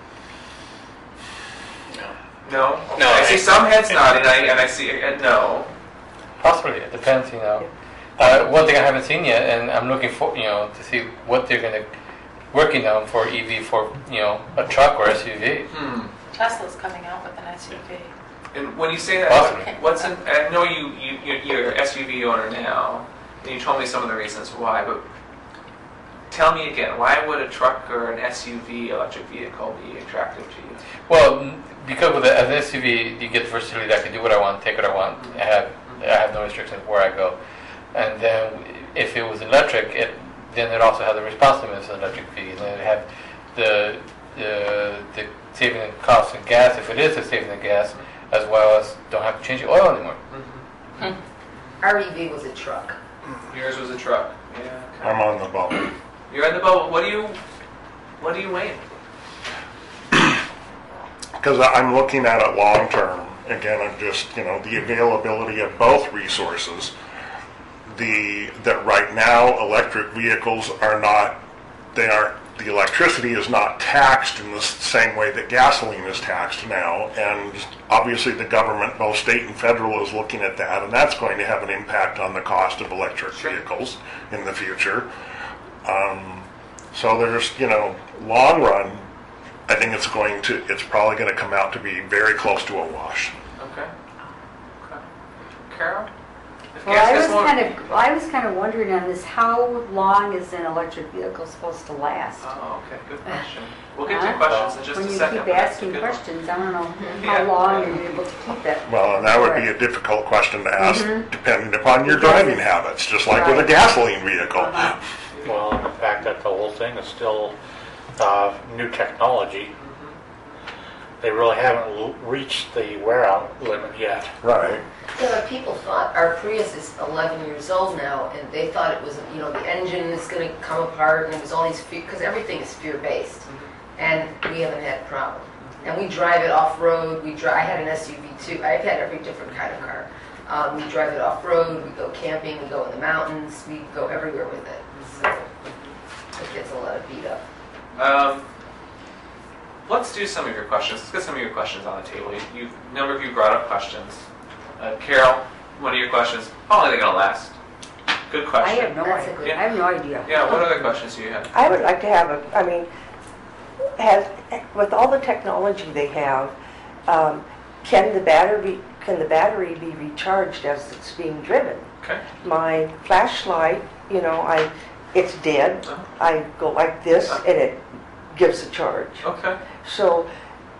No. No. No, I see I- some heads nodding, and I, and I see uh, no. Possibly, it depends, you know. Uh, one thing I haven't seen yet, and I'm looking for, you know, to see what they're going to working on for E V for, you know, a truck or S U V. Hmm. Tesla's coming out with an S U V. And when you say that, Possibly. what- what's in? I know you, you you- you're an S U V owner now, and you told me some of the reasons why. But tell me again, why would a truck or an S U V electric vehicle be attractive to you? Well, n- because with the, as an S U V, you get versatility. I can do what I want, take what I want. I have I have no restrictions where I go. And then if it was electric, it then it also has the responsiveness of an electric V. And then it have the the the saving in costs in gas, if it is a saving in gas, as well as don't have to change the oil anymore. R E V was a truck. Yours was a truck. Yeah. Okay. I'm on the bubble. You're in the boat. What do you what do you weighing? Because I'm looking at it long term. Again, I'm just, you know, the availability of both resources. The, that right now electric vehicles are not, they aren't, the electricity is not taxed in the same way that gasoline is taxed now. And obviously the government, both state and federal, is looking at that, and that's going to have an impact on the cost of electric Sure. vehicles in the future. Um, so there's, you know, long run, I think it's going to, it's probably going to come out to be very close to a wash. Okay. Okay. Carol? If Well, gas I gets was more- kind of, I was kind of wondering on this, how long is an electric vehicle supposed to last? Oh, okay. Good question. We'll get to Huh? questions in just When a you second. keep but that's a asking good one. questions, I don't know Yeah. how long are you able to keep it. Well, and that would be a difficult question to ask, depending upon your driving habits, just like with a Right. gasoline vehicle. well, the fact that the whole thing is still uh, new technology, they really haven't l- reached the wear out limit yet. Right. Yeah, but people thought, our Prius is eleven years old now, and they thought it was, you know, the engine is going to come apart, and it was all these, because everything is fear-based, and we haven't had a problem. And we drive it off-road, we drive, I had an S U V too, I've had every different kind of car. Um, we drive it off-road, we go camping, we go in the mountains, we go everywhere with it, so it gets a lot of beat up. Um, let's do some of your questions. Let's get some of your questions on the table. You, you've, a number of you brought up questions. Uh, Carol, one of your questions. How long are they going to last? Good I question. have no That's a idea. good- I have no idea. Yeah, what other questions do you have? I would like to have a, I mean, has, with all the technology they have, um, can the battery, can the battery be recharged as it's being driven? Okay. My flashlight, you know, I, it's dead. Uh-huh. I go like this and it gives a charge. Okay. So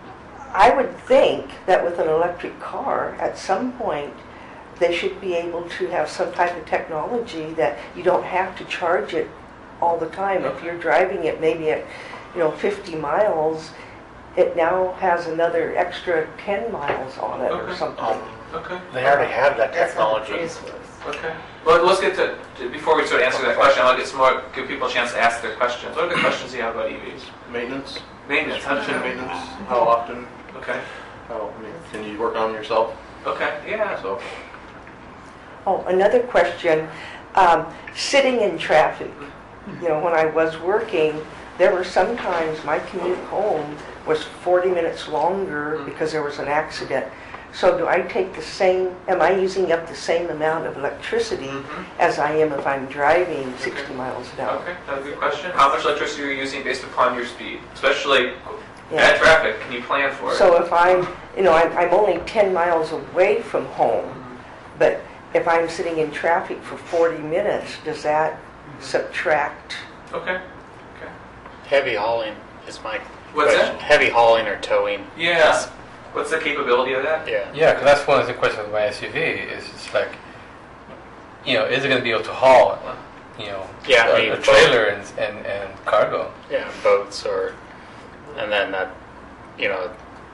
I would think that with an electric car, at some point, they should be able to have some type of technology that you don't have to charge it all the time. If you're driving it maybe at, you know, fifty miles, it now has another extra ten miles on it or Okay. something. Okay. They already have that That's how the technology. Prius works. Okay. Well, let's get to, to- before we start answering that question, I'll get some more, give people a chance to ask their questions. What are the questions you have about E Vs? Maintenance, Maintenance. How does engine it maintenance, how often, Okay. how, I mean, can you work on them yourself? Okay. Yeah. So, Oh, another question, um, sitting in traffic, You know, when I was working, there were sometimes my commute home was forty minutes longer because there was an accident. So do I take the same, am I using up the same amount of electricity Mhm. as I am if I'm driving sixty miles an hour? Okay, that's a good question. How much electricity are you using based upon your speed? Especially Yeah. bad traffic, can you plan for it? So if I'm, you know, I'm, I'm only ten miles away from home, but if I'm sitting in traffic for forty minutes, does that subtract? Okay, okay. Heavy hauling is my What's question. that? Heavy hauling or towing. Yeah. What's the capability of that? Yeah. Yeah, 'cause that's one of the questions with my S U V. Is it's like, you know, is it going to be able to haul, you know, Yeah, I a, mean, a trailer and, and and cargo? Yeah, boats or, and then that, you know,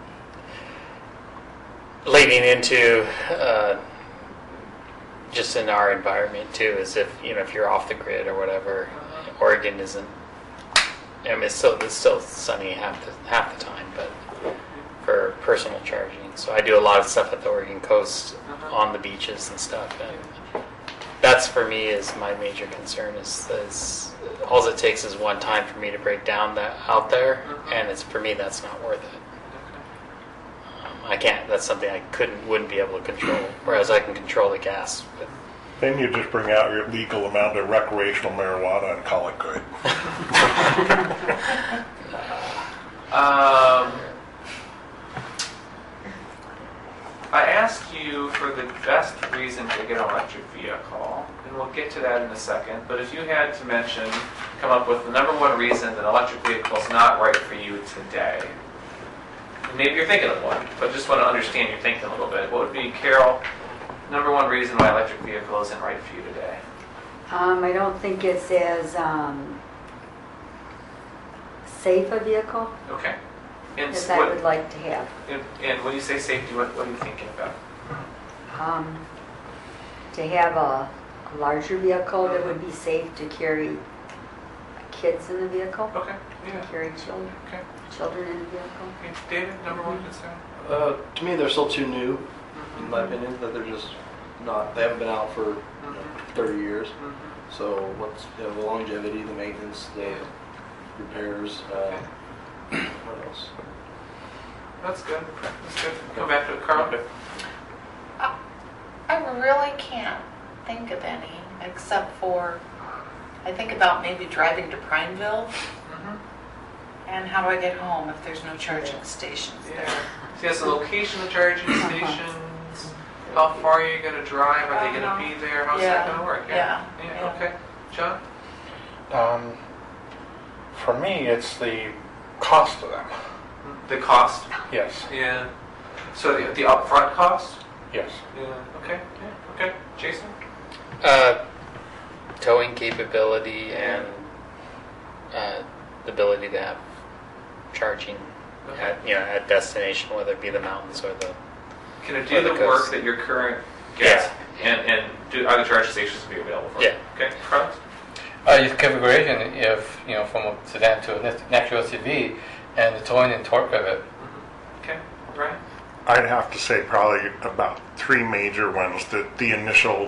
leading into uh, just in our environment too, is if you know if you're off the grid or whatever, Oregon isn't. I mean, it's still it's still sunny half the half the time, but for personal charging. So I do a lot of stuff at the Oregon coast on the beaches and stuff, and that's for me is my major concern. Is, is all it takes is one time for me to break down that out there, and it's for me that's not worth it. Um, I can't. That's something I couldn't wouldn't be able to control. Whereas I can control the gas. But Then you just bring out your legal amount of recreational marijuana and call it good. Um, I asked you for the best reason to get an electric vehicle, and we'll get to that in a second. But if you had to mention, come up with the number one reason that an electric vehicle is not right for you today, and maybe you're thinking of one, but just want to understand your thinking a little bit. What would be, Carol, number one reason why electric vehicle isn't right for you today? Um, I don't think it's as um, safe a vehicle Okay. And as s- I what, would like to have. and, and when you say safety, what, what are you thinking about? Um, to have a, a larger vehicle that would be safe to carry kids in the vehicle, Okay. Yeah. carry children, Okay. children in the vehicle. Okay. David, number one concern? Uh, to me, they're still too new, in my opinion, that they're just not, they haven't been out for you know, thirty years. Mm-hmm. So what's, you know, the longevity, the maintenance, the repairs, uh, what else? That's good. That's good. Come back to it, Carl. I really can't think of any, except for, I think about maybe driving to Prineville, Mhm. and how do I get home if there's no charging stations Yeah. there? See, that's the location of charging stations. How far are you going to drive? Are they going Uh-huh. to be there? How's Yeah. that going to work? Yeah. Yeah. Yeah. Okay. John? Um, for me, it's the cost of them. The cost? Yes, Yeah. So the, the upfront cost? yes. Yeah. Okay. Yeah. Okay. Jason? uh, towing capability and uh, the ability to have charging at you know at destination, whether it be the mountains or the Can it do Or the the coast. work that your current gas and and do other charging stations be available for? Yeah. Okay. Carlos? Uh, its configuration, if you know, from a sedan to a nat- natural S U V, and the towing and torque of it. Okay. Ryan? I'd have to say probably about three major ones. The, the initial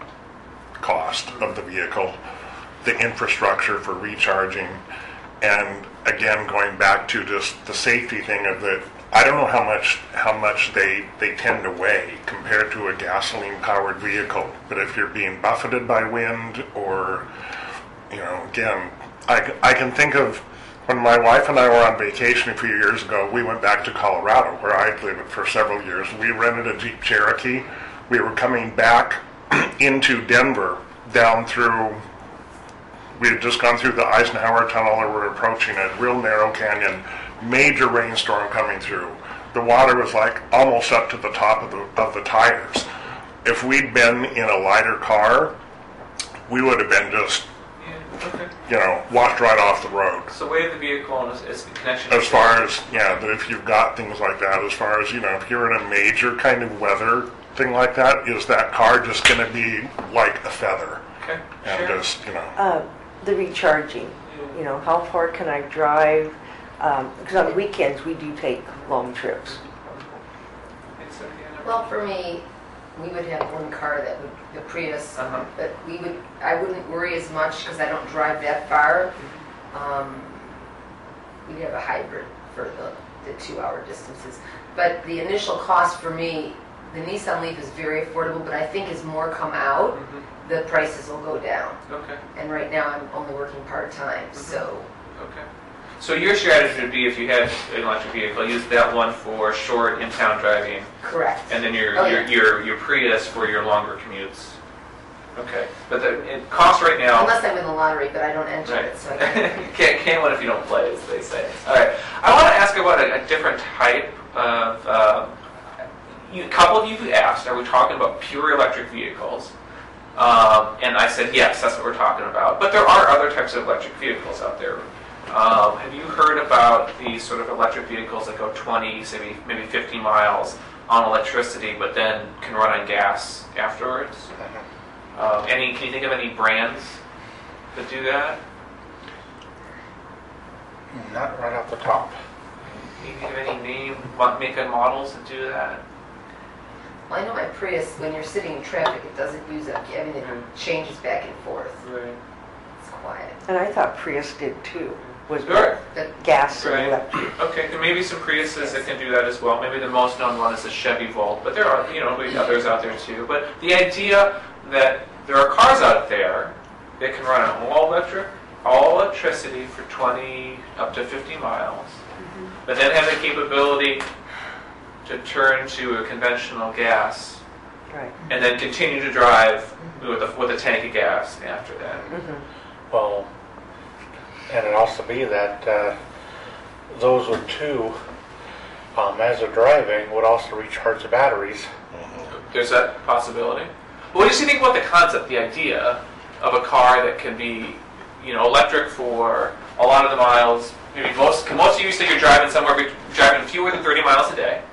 cost of the vehicle, the infrastructure for recharging, and again, going back to just the safety thing of it. I don't know how much how much they, they tend to weigh compared to a gasoline-powered vehicle. But if you're being buffeted by wind or, you know, again, I, c- I can think of when my wife and I were on vacation a few years ago, we went back to Colorado, where I'd lived for several years. We rented a Jeep Cherokee. We were coming back into Denver down through, we had just gone through the Eisenhower Tunnel, and we're approaching a real narrow canyon, major rainstorm coming through. The water was like almost up to the top of the, of the tires. If we'd been in a lighter car, we would have been just, Yeah. Okay. you know, washed right off the road. So weight of the vehicle and its, its connection. As far as, yeah, that if you've got things like that, as far as, you know, if you're in a major kind of weather thing like that, is that car just going to be like a feather? Okay. And Sharon? just, you know, Uh, the recharging, you know, how far can I drive? Because on the weekends, we do take long trips. Thanks, Cynthia. Number Well, for me, we would have one car that would, the Prius, Uh-huh. but we would, I wouldn't worry as much because I don't drive that far. Um, we'd have a hybrid for the, the two-hour distances. But the initial cost for me, the Nissan Leaf is very affordable, but I think as more come out, Mhm. the prices will go down. Okay. And right now, I'm only working part-time, so. Okay. So your strategy would be if you had an electric vehicle, use that one for short in-town driving, Correct. and then your Oh, your, yeah. your your Prius for your longer commutes. Okay. But the it costs right now. Unless I win the lottery, but I don't enter Right. it, so I can't. can't, can't win if you don't play, as they say. All right. I want to ask about a, a different type of. Um, you, a couple of you who asked, are we talking about pure electric vehicles? Um, and I said yes, that's what we're talking about. But there are other types of electric vehicles out there. Um, have you heard about these sort of electric vehicles that go twenty, maybe maybe fifty miles on electricity, but then can run on gas afterwards? Um, any? Can you think of any brands that do that? Not right off the top. Can you think of any name, mo- make and models that do that? Well, I know my Prius, when you're sitting in traffic, it doesn't use up, I mean, it Mhm. changes back and forth. Right. It's quiet. And I thought Prius did too, was Sure. But gas and Right. electric. Okay, and maybe some Priuses that can do that as well. Maybe the most known one is the Chevy Volt, but there are, you know, maybe others out there too. But the idea that there are cars out there that can run on all electric, all electricity for twenty up to fifty miles, but then have the capability to turn to a conventional gas Right. and then continue to drive with a, with a tank of gas after that. Mhm. Well, and it also be that uh, those with two, um, as they're driving, would also recharge the batteries. There's that possibility. What do you think about the concept, the idea of a car that can be, you know, electric for a lot of the miles? Maybe most, most of you say you're driving somewhere, be- driving fewer than thirty miles a day.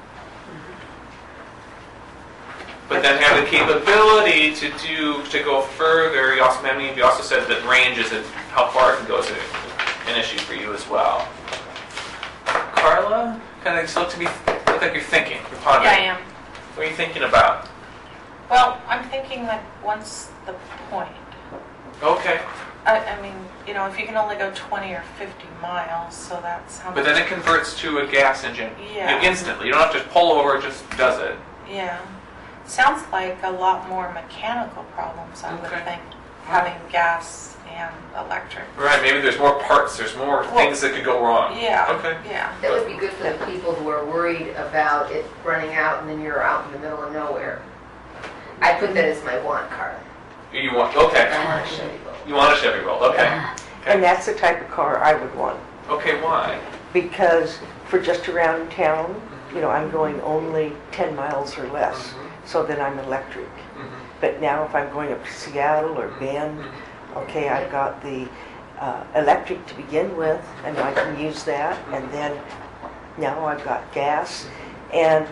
But then have the capability to do to go further. You also, many of you also said that range is a, how far it can go is a, an issue for you as well. Carla, kind of look to me, look like you're thinking, you're pondering. Yeah, I am. What are you thinking about? Well, I'm thinking like, what's the point? Okay, I, I mean, you know, if you can only go twenty or fifty miles, so that's how but much. then it converts to a gas engine Yeah. instantly. You don't have to pull over; it just does it. Yeah. Sounds like a lot more mechanical problems, I would Okay. think, having gas and electric. Right? Maybe there's more parts. There's more Well, things that could go wrong. Yeah. Okay. Yeah. that would be good for the people who are worried about it running out and then you're out in the middle of nowhere. I put that as my want car. You want? Okay. I want a Chevy Volt. You want a Chevy Volt? Okay. And Okay. that's the type of car I would want. Okay. Why? Because for just around town, you know, I'm going only ten miles or less, so then I'm electric. Mhm. But now if I'm going up to Seattle or Bend, okay, I've got the uh, electric to begin with, and I can use that, and then now I've got gas. And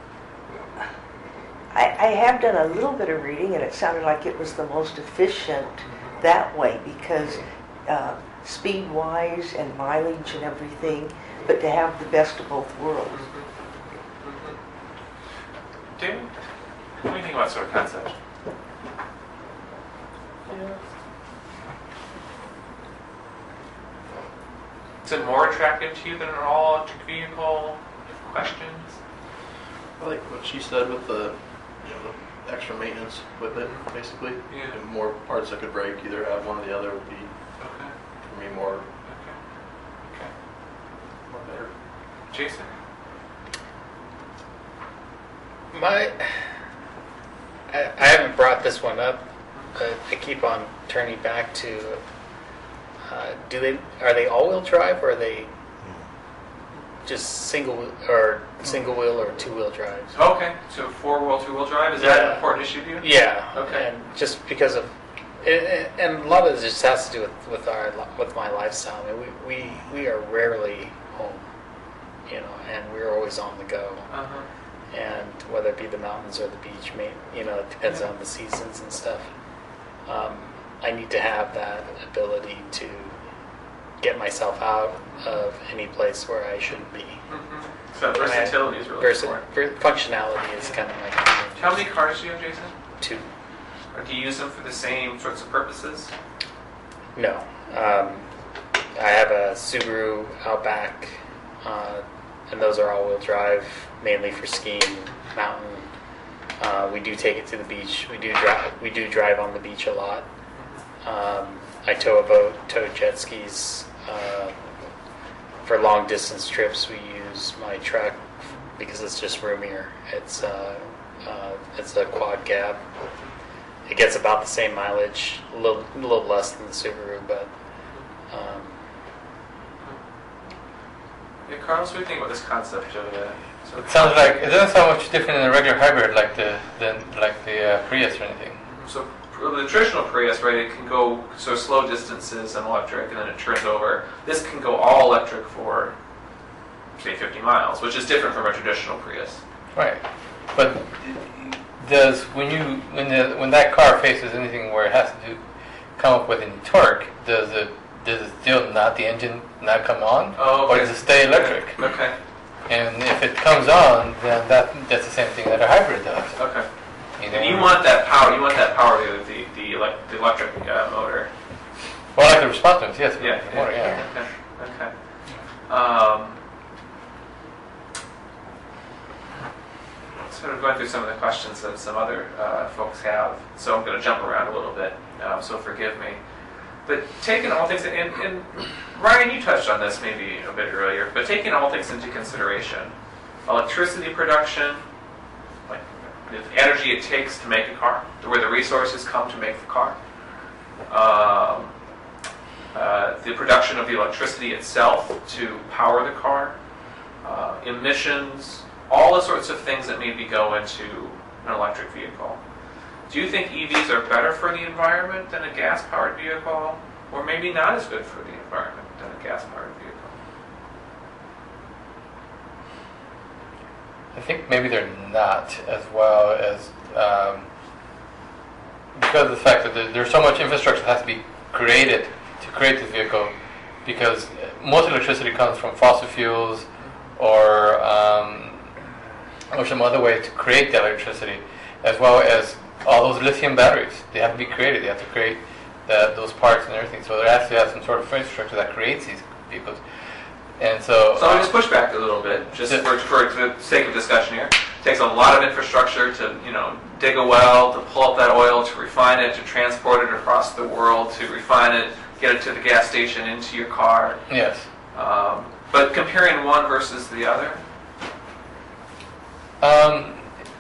I, I have done a little bit of reading, and it sounded like it was the most efficient that way, because uh, speed-wise and mileage and everything, but to have the best of both worlds. David, what do you think about sort of concept? Is it more attractive to you than an all-electric vehicle? Questions? I like what she said with the, you know, the extra maintenance with it, basically. Yeah. And more parts that could break, either have one or the other would be, Okay. for me, more, Okay. Okay. more better. Jason? My, I, I haven't brought this one up, but I keep on turning back to, uh, do they, are they all-wheel drive or are they just single, or single wheel or two-wheel drives? Okay, so four-wheel, two-wheel drive, is that an Yeah. important issue to you? Yeah. Okay. And just because of, and, and a lot of it just has to do with, with our with my lifestyle. I mean, we, we we are rarely home, you know, and we're always on the go. Uh-huh. And whether it be the mountains or the beach, may, you know, it depends on the seasons and stuff. Um, I need to have that ability to get myself out of any place where I shouldn't be. Mm-hmm. So versatility is really Versa- important. ver- functionality is kind of like How many cars do you have, Jason? two. Or do you use them for the same sorts of purposes? No. Um, I have a Subaru Outback, uh, and those are all-wheel drive, mainly for skiing, mountain. Uh, we do take it to the beach. We do drive. We do drive on the beach a lot. Um, I tow a boat, tow jet skis. Uh, for long distance trips, we use my truck because it's just roomier. It's uh, uh, it's a quad cab. It gets about the same mileage, a little, a little less than the Subaru, but um, Yeah, Carlos, what do you think about this concept of the? Sort It of sounds like it doesn't sound much different than a regular hybrid, like the than like the uh, Prius or anything. So for the traditional Prius, right, it can go sort of slow distances and electric, and then it turns over. This can go all electric for, say, fifty miles, which is different from a traditional Prius. Right, but does when you when the when that car faces anything where it has to do, come up with any torque, does it does it still not the engine not come on, Oh, or okay. does it stay electric? Okay, And if it comes on, then that that's the same thing that a hybrid does. okay. You know? And you want that power. You want that power to the the, elect, the electric uh, motor. Well, like the responsiveness, yes. Yeah. the motor, yeah, yeah. Okay. Okay. Um, sort of going through some of the questions that some other uh, folks have, so I'm going to jump around a little bit. Um, so forgive me. But taking all things, and, and Ryan, you touched on this maybe a bit earlier, but taking all things into consideration, electricity production, like the energy it takes to make a car, where the resources come to make the car, um, uh, the production of the electricity itself to power the car, uh, emissions, all the sorts of things that maybe go into an electric vehicle. Do you think E Vs are better for the environment than a gas-powered vehicle, or maybe not as good for the environment than a gas-powered vehicle? I think maybe they're not as well as um, because of the fact that there- there's so much infrastructure that has to be created to create this vehicle, because most electricity comes from fossil fuels or um, or some other way to create the electricity, as well as all those lithium batteries. They have to be created. They have to create the, those parts and everything. So there has to have some sort of infrastructure that creates these vehicles. And so, So I'll just push back a little bit, just Yeah. for, for the sake of discussion here. It takes a lot of infrastructure to, you know, dig a well, to pull up that oil, to refine it, to transport it across the world, to refine it, get it to the gas station, into your car. yes. Um, but comparing one versus the other, Um,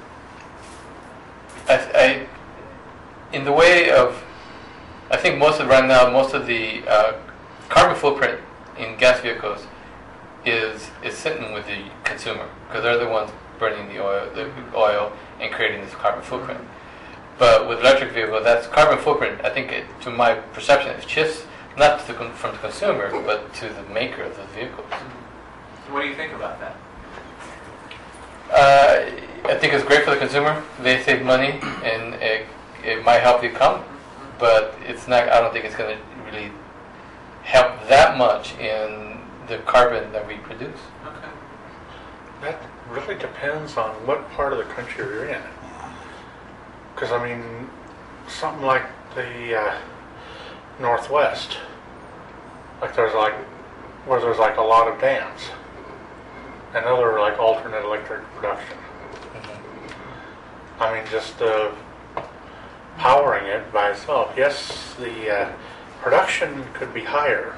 I, I, in the way of, I think most of right now, most of the uh, carbon footprint in gas vehicles is is sitting with the consumer, because they're the ones burning the oil, the oil, and creating this carbon footprint. But with electric vehicles, that's carbon footprint. I think, it, to my perception, it shifts not to the, con- from the consumer, but to the maker of the vehicles. what do you think about that? Uh, I think it's great for the consumer. They save money, and it, it might help the economy. But it's not. I don't think it's going to really help that much in the carbon that we produce. Okay. That really depends on what part of the country you're in. Because, I mean, something like the uh, Northwest, like there's like, where there's like a lot of dams, and other like alternate electric production. I mean, just uh, powering it by itself. Yes, the uh, production could be higher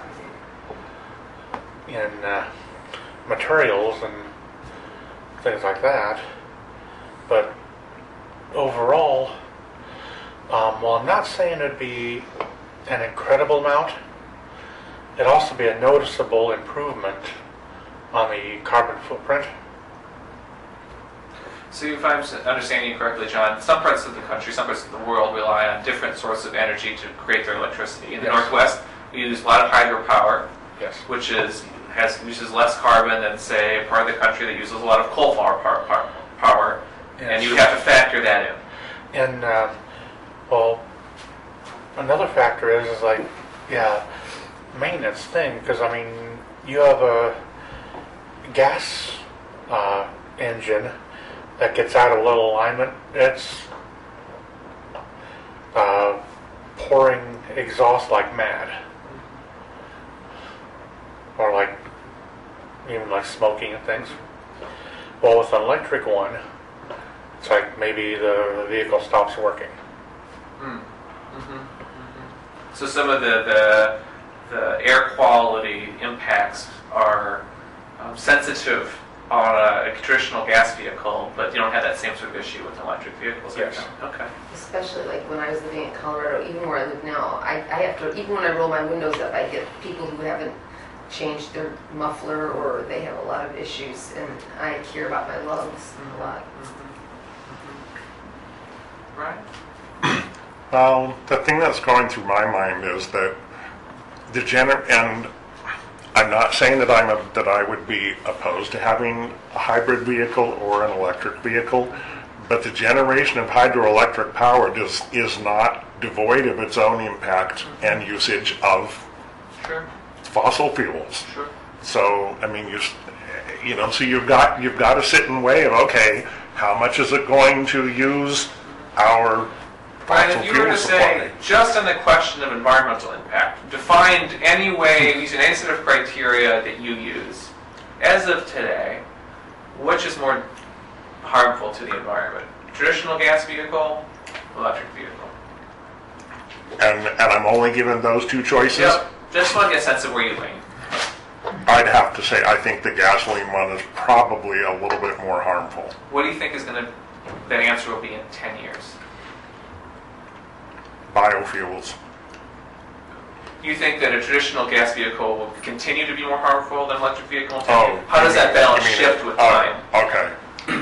in uh, materials and things like that, but overall, um, while I'm not saying it'd be an incredible amount, it'd also be a noticeable improvement on the carbon footprint. So if I'm understanding you correctly, John, some parts of the country, some parts of the world rely on different sources of energy to create their electricity. In the Yes. Northwest, we use a lot of hydropower, Yes. which is has uses less carbon than, say, a part of the country that uses a lot of coal power, power, power and you would have to factor that in. And, uh, well, another factor is, is like, yeah, maintenance thing, because I mean, you have a gas uh, engine that gets out of little alignment. It's uh, pouring exhaust like mad, or like even like smoking and things. Well, with an electric one, it's like maybe the vehicle stops working. Mm. Mm-hmm. Mm-hmm. So some of the, the the air quality impacts are um, sensitive on a, a traditional gas vehicle, but you don't have that same sort of issue with electric vehicles. Yes. Okay. Especially like when I was living in Colorado, even where I live now, I, I have to, even when I roll my windows up, I get people who haven't changed their muffler or they have a lot of issues, and I care about my lungs a lot. Mm-hmm. Right. Well, the thing that's going through my mind is that the gener and I'm not saying that I'm a, that I would be opposed to having a hybrid vehicle or an electric vehicle, but the generation of hydroelectric power is is not devoid of its own impact and usage of Sure. fossil fuels. Sure. So I mean, you s- you know, so you've got you've got to sit and weigh of okay, how much is it going to use our Brian, fossil if you were fuel to supply? say, just on the question of environmental impact, defined any way, using any sort of criteria that you use, as of today, which is more harmful to the environment? Traditional gas vehicle, electric vehicle? And and I'm only given those two choices. Yep. Just want to get a sense of where you lean. I'd have to say I think the gasoline one is probably a little bit more harmful. What do you think is going to, that answer will be in ten years? Biofuels. You think that a traditional gas vehicle will continue to be more harmful than an electric vehicle in ten Oh, years? How does you that mean- balance you mean shift it- with oh, time? Okay.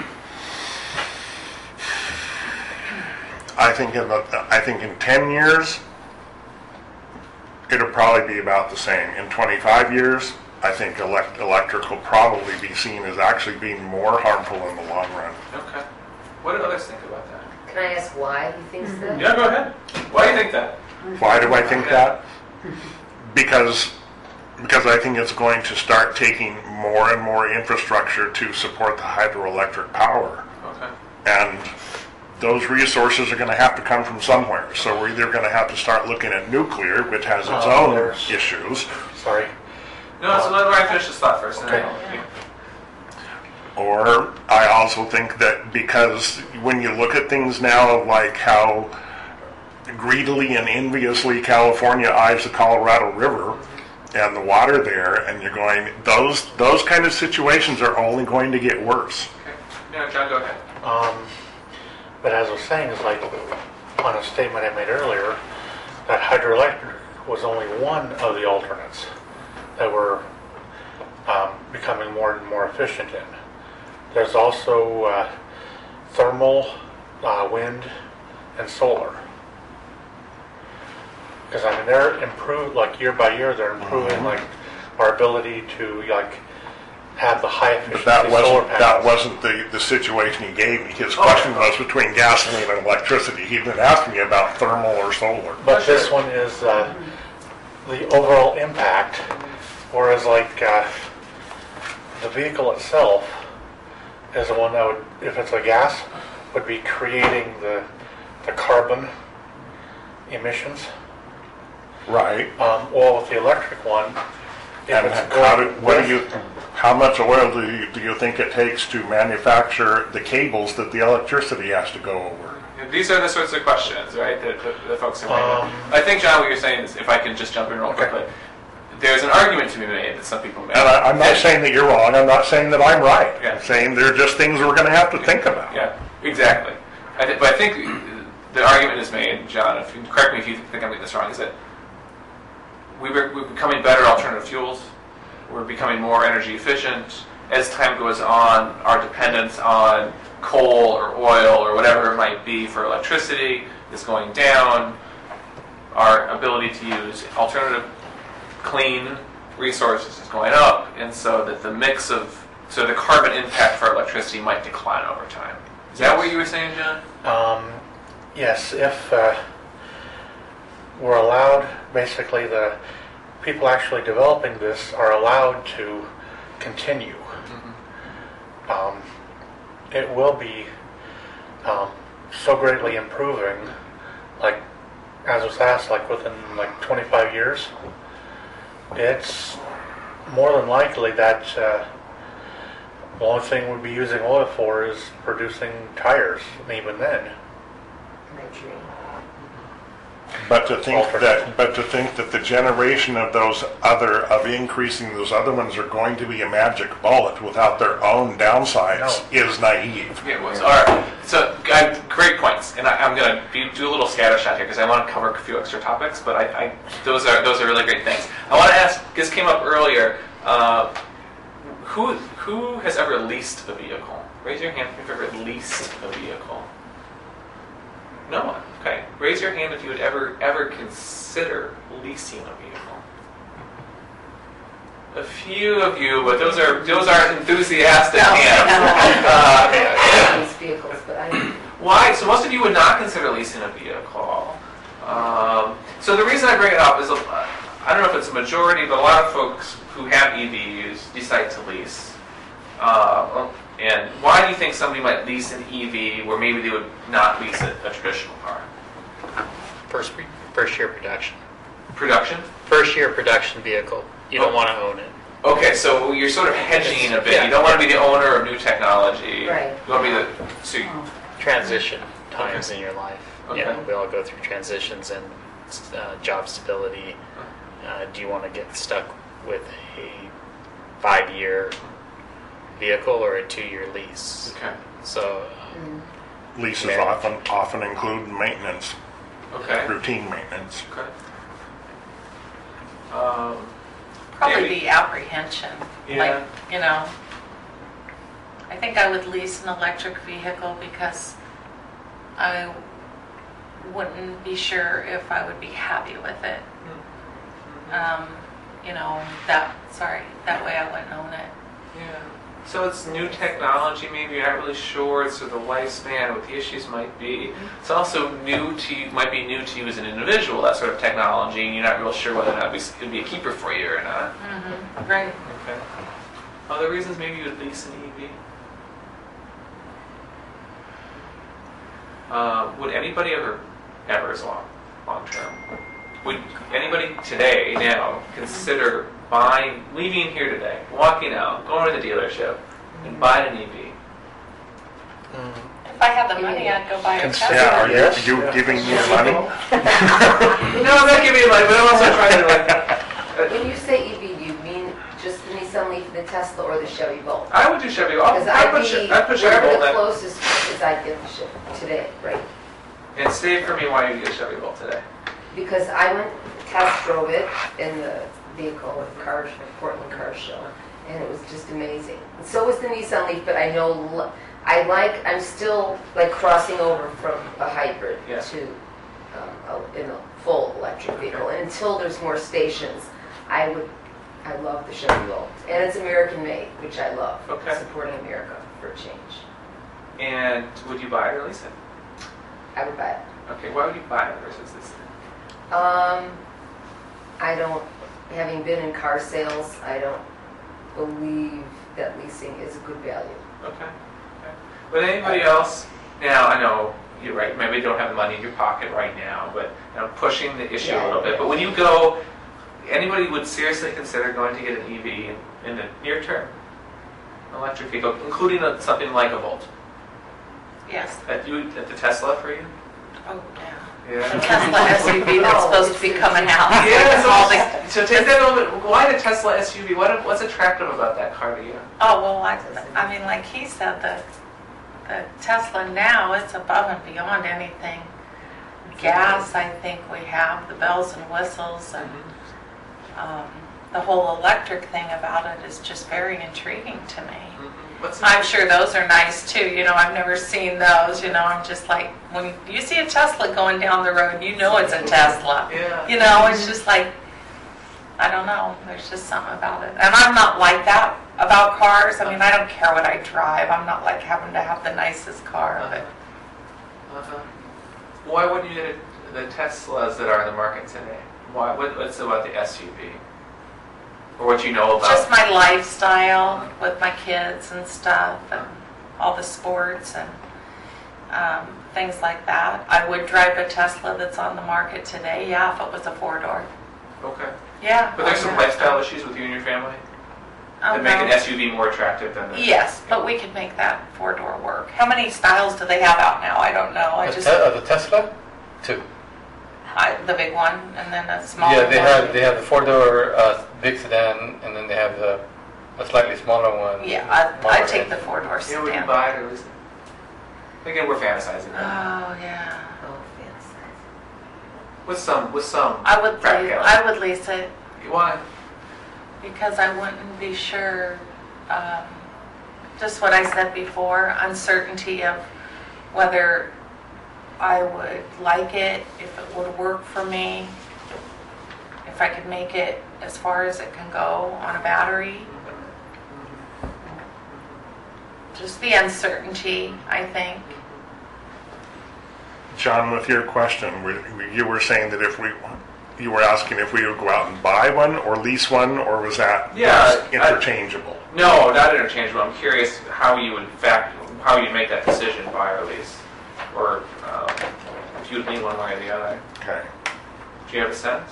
I think in the I think in ten years it'll probably be about the same. In twenty-five years, I think elect, electric will probably be seen as actually being more harmful in the long run. Okay. What do others think about that? Can I ask why he thinks that? Yeah, go ahead. Why do you think that? Why do I think that? Because because I think it's going to start taking more and more infrastructure to support the hydroelectric power. Okay. And those resources are going to have to come from somewhere. So we're either going to have to start looking at nuclear, which has its Oh, own there's- issues, Sorry. No, so let Ryan finish this thought first. and then Okay. I'll- or I also think that because when you look at things now, like how greedily and enviously California eyes the Colorado River and the water there, and you're going, those those kind of situations are only going to get worse. Okay. Yeah, John, go ahead. Um, but as I was saying, it's like on a statement I made earlier, that hydroelectric was only one of the alternates that we're um, becoming more and more efficient in. There's also uh, thermal, uh, wind, and solar. Because I mean, they're improved, like year by year, they're improving like our ability to like have the high But efficiency that solar wasn't that panels. wasn't the, the situation he gave me. His Oh, question okay. was between gasoline and electricity. He didn't ask me about thermal or solar. But this one is uh, the overall impact, whereas like uh, the vehicle itself is the one that would, if it's a gas, would be creating the the carbon emissions. Right. Um, well, with the electric one, if And it's how do, going what do with- you, how much oil do you, do you think it takes to manufacture the cables that the electricity has to go over? These are the sorts of questions, right, that the, the folks are Um, making. I think, John, what you're saying is, if I can just jump in real Okay. quickly, there's an argument to be made that some people make. And I, I'm not saying that you're wrong. I'm not saying that I'm right. Yeah. I'm saying they're just things we're going to have to think about. Yeah, exactly. I th- but I think the argument is made, John, if you, correct me if you think I'm getting this wrong, is that we were, we're becoming better alternative fuels. We're becoming more energy efficient. As time goes on, our dependence on coal or oil or whatever it might be for electricity is going down. Our ability to use alternative clean resources is going up, and so that the mix of, so the carbon impact for electricity might decline over time. Is that what you were saying, John? Um, yes, if uh, we're allowed basically the people actually developing this are allowed to continue. Um, it will be um, so greatly improving, like as was asked, like within like twenty-five years. It's more than likely that uh, the only thing we'd be using oil for is producing tires, and even then. My dream. But to think that, but to think that the generation of those other, of increasing those other ones are going to be a magic bullet without their own downsides is naive. Yeah, it was. All right. So, uh, great points. And I, I'm going to do a little scattershot here because I want to cover a few extra topics. But I, I, those are those are really great things. I want to ask. This came up earlier. Uh, who who has ever leased a vehicle? Raise your hand if you've ever leased a vehicle. No one. Okay. Raise your hand if you would ever ever consider leasing a vehicle. A few of you, but those are those are enthusiastic hands. Uh, These vehicles, but I. why? So most of you would not consider leasing a vehicle. Um, so the reason I bring it up is, uh, I don't know if it's a majority, but a lot of folks who have E Vs decide to lease. Uh, and why do you think somebody might lease an E V where maybe they would not lease a, a traditional car? First, first year production. Production? First year production vehicle. You don't Oh. want to own it. Okay, so you're sort of hedging a bit. Yeah. You don't want to be the owner of new technology. Right. You want to be the so you, Transition times in your life. Okay. You know, we all go through transitions and uh, job stability. Uh, do you want to get stuck with a five-year vehicle or a two-year lease? okay. So, Mm. Leases Yeah. often often include maintenance, Okay. routine maintenance. Okay. Um, Probably Maybe. the apprehension. Yeah. Like, you know, I think I would lease an electric vehicle because I wouldn't be sure if I would be happy with it. Um, you know, that, sorry, that way I wouldn't own it. yeah. So it's new technology. Maybe you're not really sure. It's sort of the lifespan, what the issues might be. It's also new to you, might be new to you as an individual, that sort of technology, and you're not real sure whether or not it would be a keeper for you or not. Mm-hmm. Right. Okay. Other reasons maybe you would lease an E V? Uh, would anybody ever, ever as long, long term, would anybody today, now, consider buying, leaving here today, walking out, going to the dealership, and buying an E V? If I had the money, I'd go buy a Consider- Tesla. Yeah, are you, Yes. you Yeah. giving me money? No, I'm not giving you money, but I'm also trying to like, When you say E V, do you mean just the Nissan Leaf, the Tesla, or the Chevy Bolt? I would do Chevy. I'll, Because I'd I'd put, be, Che- I'd put Chevy wherever Bolt the in. closest is, I'd get the Chevy today, right? And state for me why you get Chevy Bolt today. Because I went, test drove it in the vehicle at car, at Portland Car Show, and it was just amazing. And so was the Nissan Leaf, but I know, l- I like, I'm still like crossing over from a hybrid Yeah. to um, a, in a full electric vehicle. And until there's more stations, I would, I love the Chevy Bolt. And it's American made, which I love. Okay. Supporting America for a change. And would you buy it or lease it? I would buy it. Okay, why would you buy it versus lease it? Um, I don't, having been in car sales, I don't believe that leasing is a good value. Okay. okay. But anybody else? Now, I know you're right. Maybe you don't have the money in your pocket right now, but you know, pushing the issue a Yeah. little bit. But when you go, anybody would seriously consider going to get an E V in, in the near term, electric vehicle, including a, something like a Volt. Yes. At you, at the Tesla for you? Oh, yeah. The Yeah. Tesla S U V that's supposed to be coming out. Yeah, All so, the- so take that a little bit. Why the Tesla S U V? What, what's attractive about that car to you? Oh, well, I, I mean, like he said, the, the Tesla now, it's above and beyond anything. Gas, I think we have, the bells and whistles, and um, the whole electric thing about it is just very intriguing to me. What's I'm sure those are nice too, you know, I've never seen those, you know, I'm just like, when you see a Tesla going down the road, you know it's a Tesla. Yeah. You know, it's just like, I don't know, there's just something about it. And I'm not like that about cars. I mean, I don't care what I drive. I'm not like having to have the nicest car, but Uh-huh. Why wouldn't you get the Teslas that are in the market today? Why, what, what's about the S U V? Or what you know about? Just my lifestyle with my kids and stuff, and all the sports and um, things like that. I would drive a Tesla that's on the market today, yeah, if it was a four-door. Okay. Yeah. But there's oh, some yeah. lifestyle issues with you and your family Oh, that make no. an S U V more attractive than the... Yes, but we can make that four-door work. How many styles do they have out now? I don't know. I The, just te- uh, the Tesla, two. I, the big one and then a smaller Yeah, they one. have they have the four door uh, big sedan, and then they have the a slightly smaller one. Yeah, I, smaller I'd take engine. the four-door Yeah, would you sedan. buy it or lease it? Again, we're fantasizing. Oh, yeah. Oh, fancy. With some, with some I would lease, practicality. I would lease it Why? because I wouldn't be sure, um, just what I said before, uncertainty of whether I would like it, if it would work for me, if I could make it as far as it can go on a battery. Just the uncertainty, I think. John, with your question, we- we- you were saying that if we, you were asking if we would go out and buy one or lease one, or was that Yeah, just I- interchangeable? No, not interchangeable. I'm curious how you would fact, how you make that decision, buy or lease, or um, if you would lean one way or the other. Okay. Do you have a sense?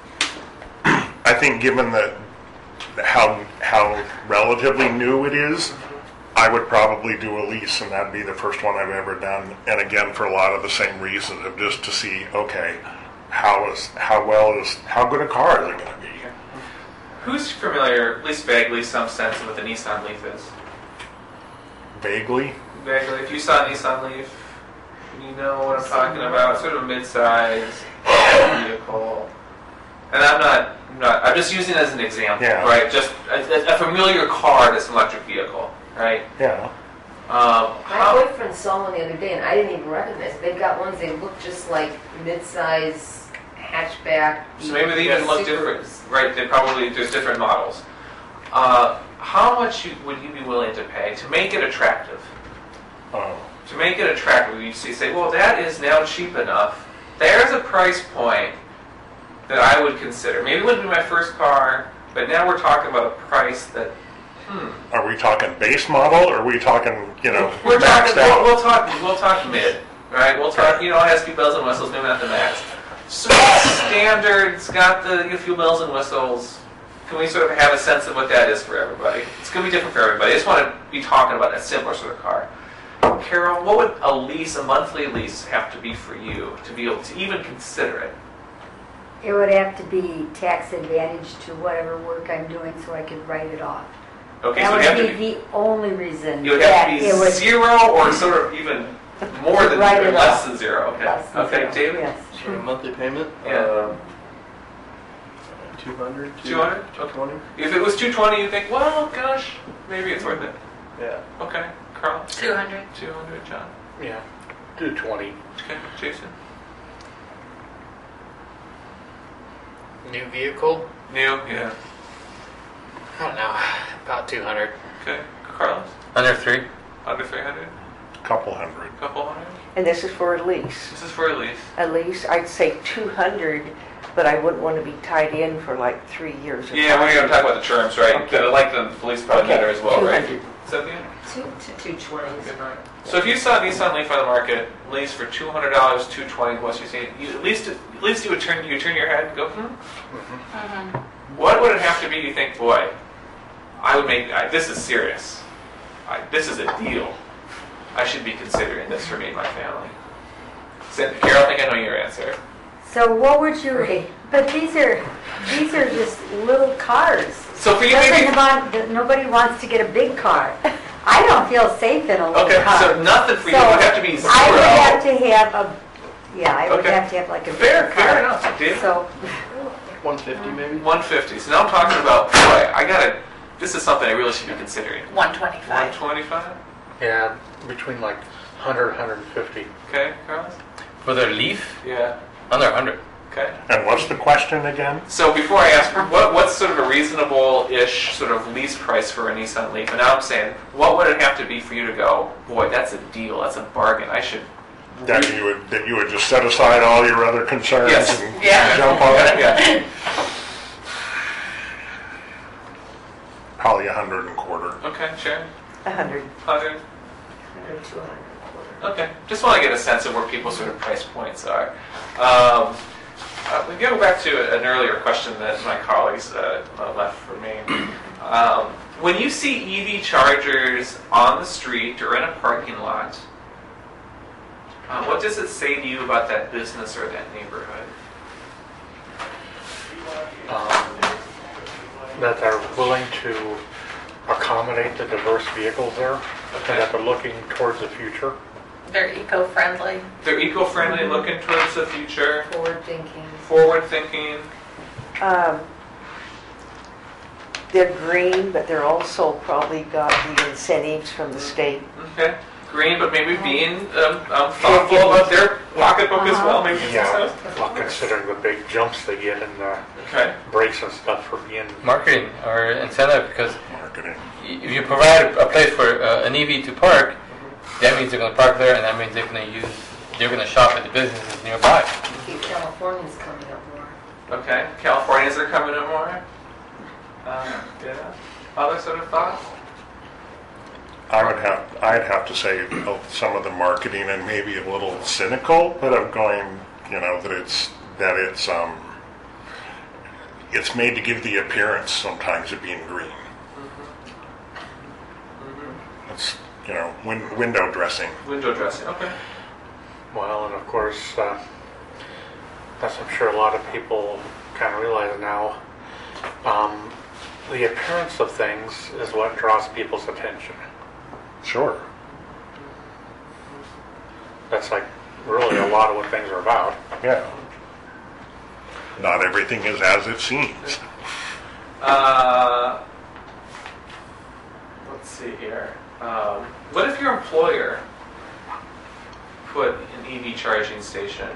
I think given that how how relatively new it is, I would probably do a lease, and that'd be the first one I've ever done. And again, for a lot of the same reasons of just to see, okay, how is how well is how good a car is it going to be? Who's familiar, at least vaguely, some sense of what the Nissan Leaf is? Vaguely. Vaguely, if you saw a Nissan Leaf, you know what I'm talking about. Sort of a mid-size vehicle. And I'm not, I'm not, I'm just using it as an example, Yeah. right? Just a, a familiar car that's an electric vehicle, right? Yeah. Um, My how, boyfriend saw one the other day, and I didn't even recognize it. They've got ones, they look just like mid-size hatchback. so maybe they even look different, Supers. right? They probably, there's different models. Uh, how much you, would you be willing to pay to make it attractive? Oh. To make it attractive, you see, say, well, that is now cheap enough. There's a price point that I would consider. Maybe it wouldn't be my first car, but now we're talking about a price that, hmm. Are we talking base model, or are we talking, you know, We're maxed talking, we'll, out? we'll talk, we'll talk mid, right? We'll talk, you know, it has a few bells and whistles, maybe not the max. So standard, it's got the you know, few bells and whistles. Can we sort of have a sense of what that is for everybody? It's going to be different for everybody. I just want to be talking about a simpler sort of car. Carol, what would a lease, a monthly lease, have to be for you to be able to even consider it? It would have to be tax advantage to whatever work I'm doing so I could write it off. Okay, so it would That have would to be be, the only reason it would that have to be it would zero or sort of even more than Write zero, it less off. than zero. Okay, less than okay, zero. David? Yes. So a monthly payment? Yeah. Um, two hundred? two hundred? two twenty? If it was two twenty, you think, well, gosh, maybe it's worth it. Yeah. Okay, Carl? two hundred. two hundred, John? Yeah, do twenty. Okay, Jason? New vehicle? New? Yeah. I don't know. About two hundred. Okay, Carlos? Under three. Under three hundred? Couple hundred. Couple hundred? And this is for a lease. This is for a lease. A lease, I'd say two hundred, but I wouldn't want to be tied in for like three years. or Yeah, we're five going to talk about the terms, right? Okay. I like the police department Okay, better as well, right? two hundred. Cynthia? Two to two twenties. Good night. So if you saw a Nissan Leaf on the market, lease for two hundred dollars, two twenty, what's you say? You, at least, at least you would turn, you turn your head and go, hmm. Mm-hmm. What would it have to be? You think, boy, I would make. I, this is serious. I, this is a deal. I should be considering this for me and my family. Cynthia, Carol, I think I know your answer. So what would you, but these are, these are just little cars. So for you, Doesn't maybe. want- that nobody wants to get a big car. I don't feel safe in a little Okay, car. so nothing for you. So It would have to be zero. I would have to have a, yeah, I would Okay. have to have like a Fair, bigger car. fair enough. David? So, one fifty maybe? one fifty. So now I'm talking about, boy, I gotta. This is something I really should be considering. one one twenty-five. twenty-five. Yeah, between like one hundred, one fifty. Okay, Carlos. For the Leaf, Yeah. under one hundred. Okay. And what's the question again? So before I ask, what what's sort of a reasonable-ish sort of lease price for a Nissan Leaf? And now I'm saying, what would it have to be for you to go, boy, that's a deal, that's a bargain. I should that you would, that you would just set aside all your other concerns Yes. and Yeah. jump on it? Yeah. Probably a hundred and a quarter. Okay, Sharon? A hundred. Hundred? Hundred, two hundred, quarter. Okay. Just want to get a sense of where people's sort of price points are. Um, uh, we go back to an earlier question that my colleagues uh, uh, left for me. Um, when you see E V chargers on the street or in a parking lot, uh, what does it say to you about that business or that neighborhood? Um, that they're willing to accommodate the diverse vehicles there, and that they're looking towards the future. They're eco-friendly. They're eco-friendly, looking towards the future, Forward thinking. forward-thinking. Um, they're green, but they're also probably got the incentives from the state. Okay. Green, but maybe being um, um, thoughtful about their pocketbook as well. Maybe it's Yeah, yeah. well, considering the big jumps they get in the Okay. brakes and stuff for being, Marketing or incentive, because Marketing. if you provide a place for uh, an E V to park, that means they're going to park there, and that means they're going to use, they're going to shop at the businesses nearby. See, California's coming up more. Okay. Californians are coming in more. Uh, yeah. Other sort of thoughts? I would have, I'd have to say uh, some of the marketing and maybe a little cynical, but I'm going, you know, that it's, that it's, um, it's made to give the appearance sometimes of being green. It's, you know, win- window dressing. Window dressing. Okay. well, and of course, uh, as I'm sure a lot of people kind of realize now, um, the appearance of things is what draws people's attention. Sure. That's like really a lot of what things are about. Yeah. Not everything is as it seems. Uh, let's see here. Um, what if your employer put an E V charging station?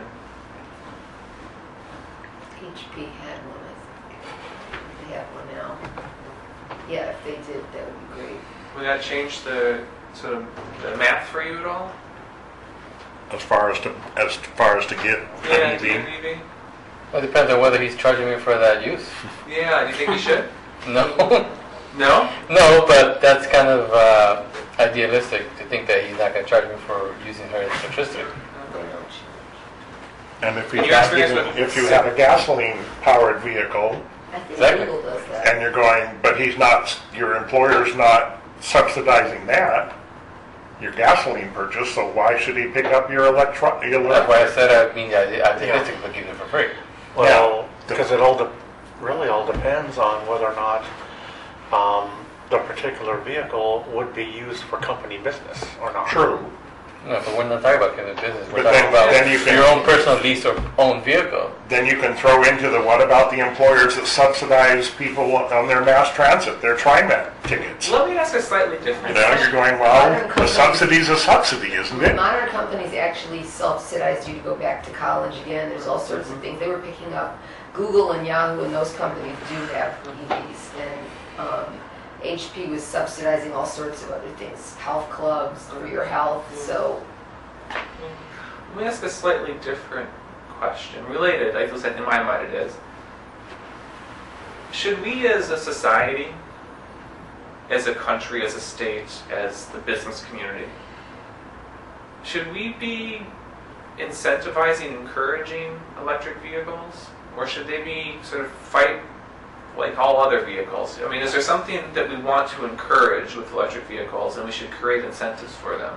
H P had one, I think. They have one now. Yeah, if they did, that would be great. Would that change the sort of the math for you at all? As far as to, as far as to get Yeah, an do you E V. have an E V? Well, it depends on whether he's charging me for that use. Yeah, do you think you should? No, No? no, but that's kind of uh, idealistic to think that he's not going to charge me for using her electricity. They don't choose. And if, And you your have, experience with- if you have a gasoline powered vehicle I think Exactly. Google does that. and you're going, but he's not, your employer's not subsidizing that, your gasoline purchase, so why should he pick up your electro, your That's why I electric? said I mean the idealistic would use it for free. Well, because it all, de- really all depends on whether or not um, the particular vehicle would be used for company business or not. True. No, but we're not talking about kind of business. We're But talking then- about then you can- your own personal lease or own vehicle. Then you can throw into the, what about the employers that subsidize people on their mass transit, their TriMet tickets? Let me ask a slightly You different know, you're going, well, the subsidy's a subsidy, isn't it? Modern companies actually subsidize you to go back to college again. There's all sorts of things. They were picking up, Google and Yahoo and those companies do have E Vs. And um, H P was subsidizing all sorts of other things, health clubs for your health. So Let me ask a slightly different question, related, like I said, in my mind it is. Should we as a society, as a country, as a state, as the business community, should we be incentivizing, encouraging electric vehicles? Or should they be sort of fight like all other vehicles? I mean, is there something that we want to encourage with electric vehicles and we should create incentives for them?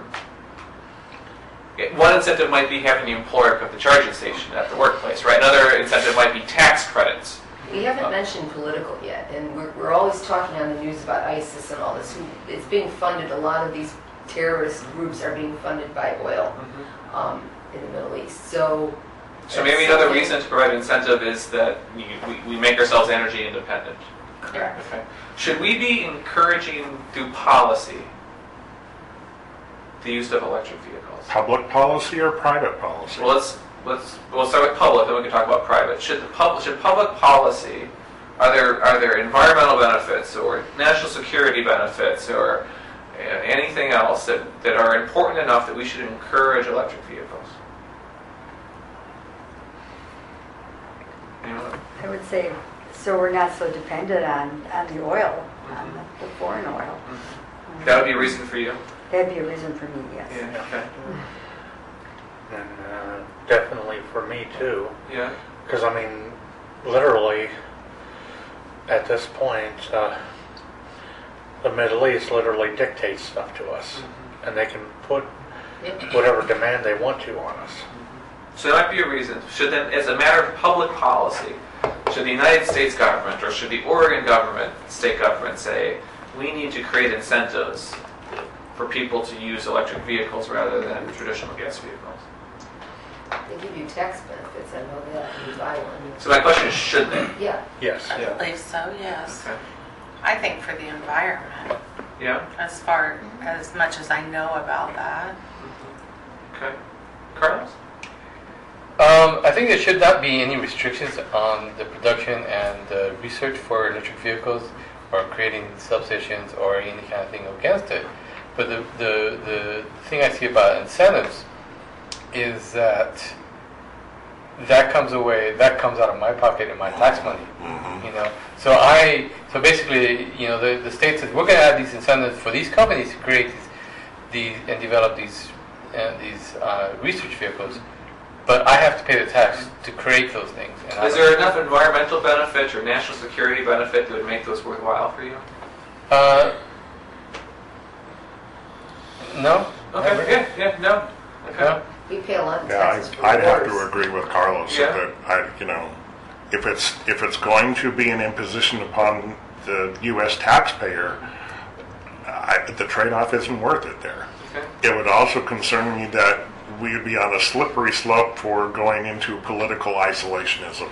One incentive might be having the employer put the charging station at the workplace, right? Another incentive might be tax credits. we haven't mentioned political yet, and we're, we're always talking on the news about ISIS and all this. Who It's being funded, a lot of these terrorist groups are being funded by oil um, in the Middle East. So So maybe it's another something- reason to provide incentive is that we, we, we make ourselves energy independent. Correct. Okay. Should we be encouraging through policy the use of electric vehicles? Public policy or private policy? Well, let's let's we'll start with public, then we can talk about private. Should the public should public policy are there are there environmental benefits or national security benefits or uh, anything else that, that are important enough that we should encourage electric vehicles? would say, so we're not so dependent on, on the oil, on the, the foreign oil. That would be a reason for you? That'd be a reason for me, yes. Yeah, okay. And uh, definitely for me too. Yeah. Because I mean, literally, at this point, uh, the Middle East literally dictates stuff to us, and they can put whatever demand they want to on us. So that might be a reason. Should then, as a matter of public policy, should the United States government or should the Oregon government, state government, say, we need to create incentives for people to use electric vehicles rather than traditional gas vehicles? They give you tax benefits, I know that, when you buy one. So my question is, should they? Yeah. Yes. I Yeah. believe so, yes. Okay. I think for the environment, Yeah? as far, as much as I know about that. Okay. Carlos? Um, I think there should not be any restrictions on the production and uh, research for electric vehicles or creating substations or any kind of thing against it. But the, the, the thing I see about incentives is that that comes away, that comes out of my pocket and my tax money. You know, so I, so basically, you know, the, the state says we're going to add these incentives for these companies to create these, these and develop these uh, these uh, research vehicles, but I have to pay the tax to create those things. And I Is don't- there enough environmental benefit or national security benefit that would make those worthwhile for you? Uh, no. Okay, yeah, yeah, no. Okay. No. We pay a lot of Yeah, taxes for I- I'd have doors. to agree with Carlos Yeah. that I, you know, if it's, if it's going to be an imposition upon the U S taxpayer, I, the trade-off isn't worth it there. Okay. It would also concern me that we would be on a slippery slope for going into political isolationism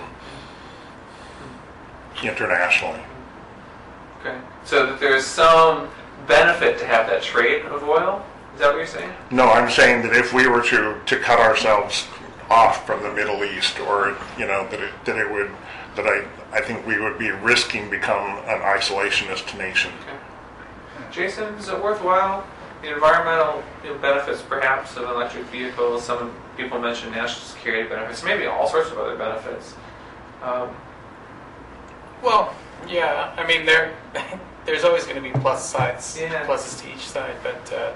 internationally. Okay. So that there's some benefit to have that trade of oil? Is that what you're saying? No, I'm saying that if we were to, to cut ourselves off from the Middle East, or, you know, that it, that it would, that I, I think we would be risking become an isolationist nation. Okay. Jason, is it worthwhile? The environmental, you know, benefits, perhaps, of electric vehicles. Some people mention national security benefits, maybe all sorts of other benefits. Um, Well, yeah, I mean, there, there's always going to be plus sides, Yeah. pluses to each side, but uh,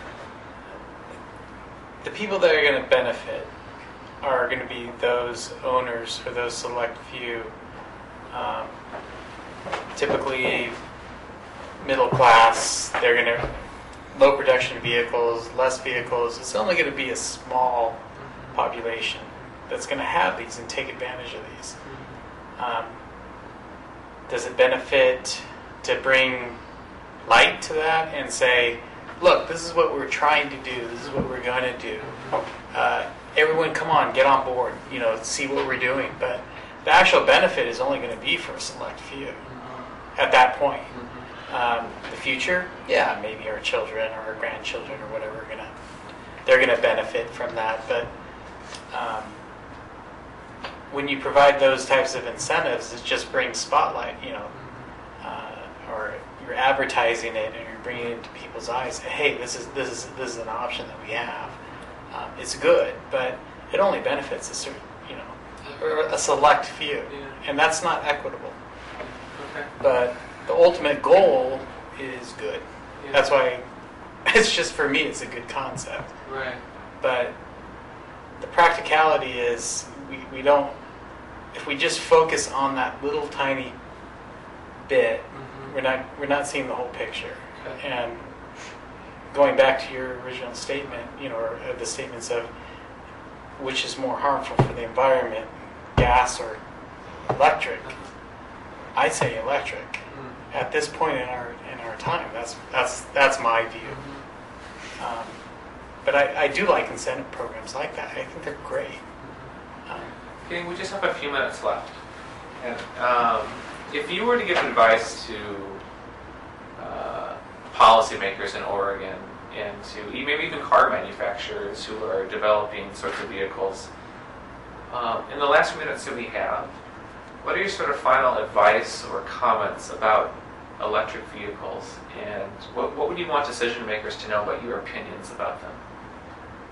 the people that are going to benefit are going to be those owners or those select few, um, typically middle class. They're going to low production vehicles, less vehicles. It's only going to be a small population that's going to have these and take advantage of these. Um, Does it benefit to bring light to that and say, look, this is what we're trying to do, this is what we're going to do. Uh, everyone, come on, get on board, you know, see what we're doing. But the actual benefit is only going to be for a select few at that point. Um, the future, yeah, maybe our children or our grandchildren or whatever are gonna, they're going to benefit from that. But um, when you provide those types of incentives, it just brings spotlight, you know, uh, or you're advertising it and you're bringing it into people's eyes. Hey, this is this is this is an option that we have. Um, it's good, but it only benefits a certain, you know, or a select few, and that's not equitable. okay. But the ultimate goal is good. Yeah. That's why it's just, for me, it's a good concept. Right. But the practicality is we, we don't, if we just focus on that little tiny bit, Mhm. we're not we're not seeing the whole picture. Okay. And going back to your original statement, you know, or uh, the statements of which is more harmful for the environment, gas or electric, I say electric. Mm. At this point in our in our time, that's that's that's my view. Um, but I, I do like incentive programs like that. I think they're great. Um, Okay, we just have a few minutes left. And um, if you were to give advice to uh, policymakers in Oregon and to e- maybe even car manufacturers who are developing sorts of vehicles, um, in the last few minutes that we have, what are your sort of final advice or comments about electric vehicles, and what, what would you want decision makers to know about your opinions about them?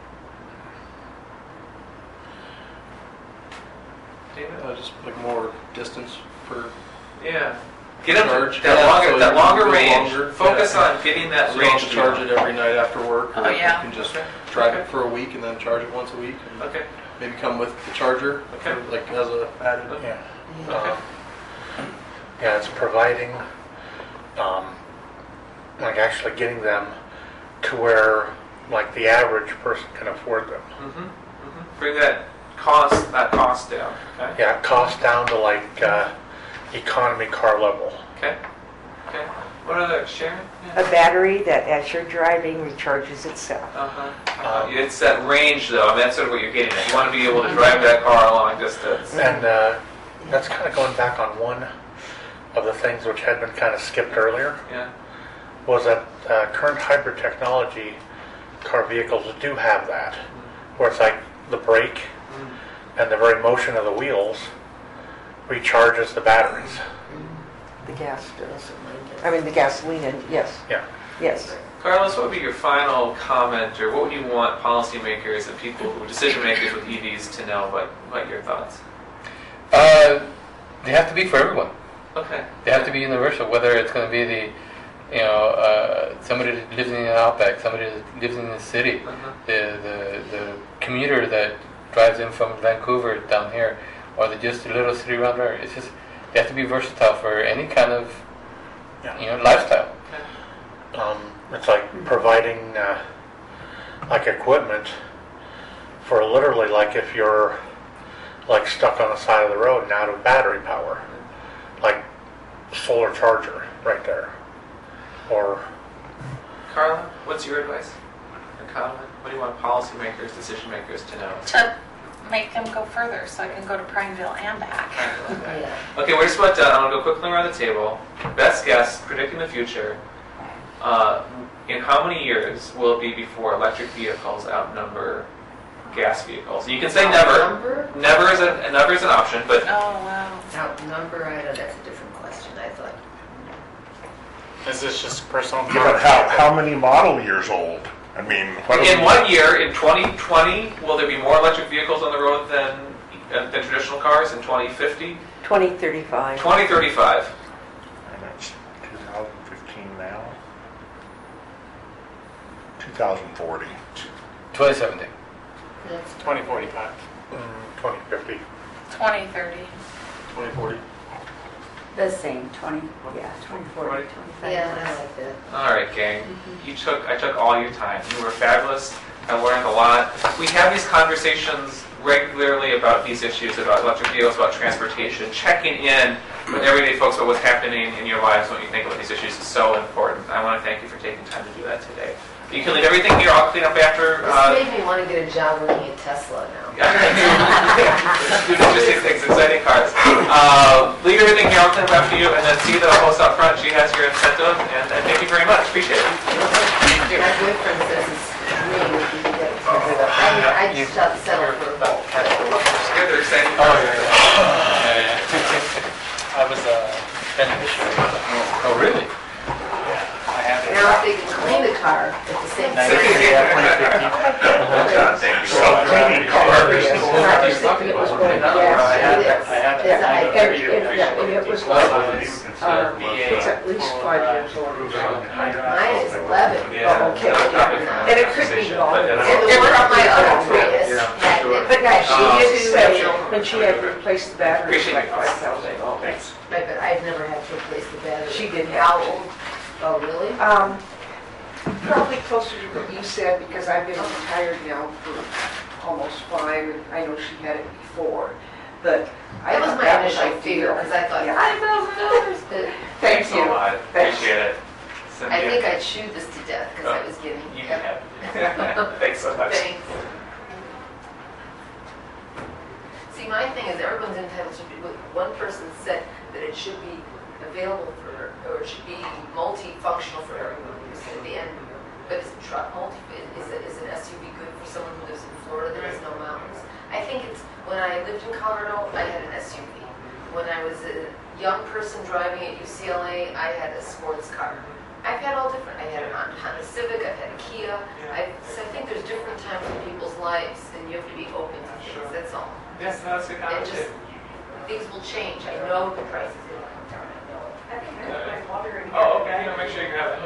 Uh, just like more distance per Yeah. Get them charge. that Yeah, longer, so that you longer can go range. longer. Focus Yeah. on getting that So you don't range. have to charge it every night after work. Oh, yeah. You can just Okay. drive Okay. it for a week and then charge it once a week. And Okay. maybe come with the charger, Okay. for, like as a added. Yeah. Okay. Um, Yeah, it's providing, um, like actually getting them to where, like, the average person can afford them. Mm-hmm. Mm-hmm. Bring that cost, that cost down. Okay. Yeah, cost down to like uh, economy car level. Okay. Okay. What other, Sharon? A battery that as you're driving recharges itself. Uh-huh. Uh, it's that range, though. I mean, that's sort of what you're getting at. You want to be able to drive that car a long distance. And uh, that's kind of going back on one of the things which had been kind of skipped earlier, Yeah. was that uh, current hybrid technology car vehicles do have that, where it's like the brake and the very motion of the wheels recharges the batteries. The gas does. I mean, the gasoline, and yes, Yeah. yes. Carlos, what would be your final comment, or what would you want policymakers and people who decision makers with E Vs to know about, about your thoughts? Uh, they have to be for everyone. Okay. They have to be universal, whether it's going to be the, you know, uh, somebody that lives in the outback, somebody that lives in the city, Uh-huh. the, the the commuter that drives in from Vancouver down here, or the just a little city around there. It's just they have to be versatile for any kind of, Yeah. you know, lifestyle. Um, it's like providing uh, like equipment for literally like if you're like stuck on the side of the road and out of battery power, like solar charger right there. Or Carla, what's your advice or comment? What do you want policymakers, decision makers to know? To make them go further so I can go to Prineville and back. Yeah. Okay, we're just about done. I'm going to go quickly around the table. Best guess, predicting the future. Uh, in how many years will it be before electric vehicles outnumber gas vehicles? You can say never. Outnumber? Never is a never is an option, but Oh, wow. Outnumber, I know, that's a different question, I thought. Is this just personal? Yeah, but how, how many model years old? I mean, what do in we- what year, in twenty twenty, will there be more electric vehicles on the road than uh, than traditional cars? In twenty fifty, twenty thirty-five. twenty thirty-five. And that's two thousand fifteen now. two thousand forty. twenty seventeen. That's twenty forty-five. mm, twenty fifty. twenty thirty. twenty forty. The same, twenty, yeah, twenty, forty, twenty-five. Yeah, I like that. All right, gang. You took I took all your time. You were fabulous. I learned a lot. We have these conversations regularly about these issues, about electric vehicles, about transportation. Checking in with everyday folks about what's happening in your lives, what you think about these issues is so important. I want to thank you for taking time to do that today. You can leave everything here. I'll clean up after. This Uh, made me want to get a job working at Tesla now. do interesting things, exciting cars. Uh, leave everything here. I'll clean up after you, and then see the host out front. She has your incentive, and, and thank you very much. Appreciate it. My boyfriend says it's me would be good. I mean, I just got settled for a boat. Good, they're exciting. Oh, yeah, yeah. yeah, yeah. I was a beneficiary. Oh, really? I have it. Now, if they can clean the car at the same time. Self-cleaning cars. It was like, uh, it's at least five years old. Mine is eleven. Yeah. Okay, and it could be longer. And the one on my other Prius had it. But yeah, Uh, she did say, when she had to replace the battery, it's Appreciate like it. five thousand dollars. Right, but I've never had to replace the battery. She did How have to. old? Oh, really? Um, probably closer to what you said, because I've been retired now for almost five, and I know she had it before, but I That was thought my that was initial figure, ideal. because I thought Yeah. five thousand dollars. But Thank Thanks a you. lot. Thanks. Appreciate it. I Cynthia, think I chewed this to death because I was getting. you can have it. Thanks so much. Thanks. See, my thing is everyone's entitled to be, one person said that it should be available for, or it should be multifunctional for everyone who's going to be in. But is a truck multi, is, it, is an S U V good for someone who lives in Florida? There is no mountains. I think it's, when I lived in Colorado, I had an S U V. When I was a young person driving at U C L A, I had a sports car. I've had all different, I had a Honda Civic, I've had a Kia. I, so I think there's different times in people's lives and you have to be open to things, that's all. Yes, no, that's a good And just, conversation. things will change. I know the price is gonna come down, I know it. Oh, okay. You know, make sure you have it.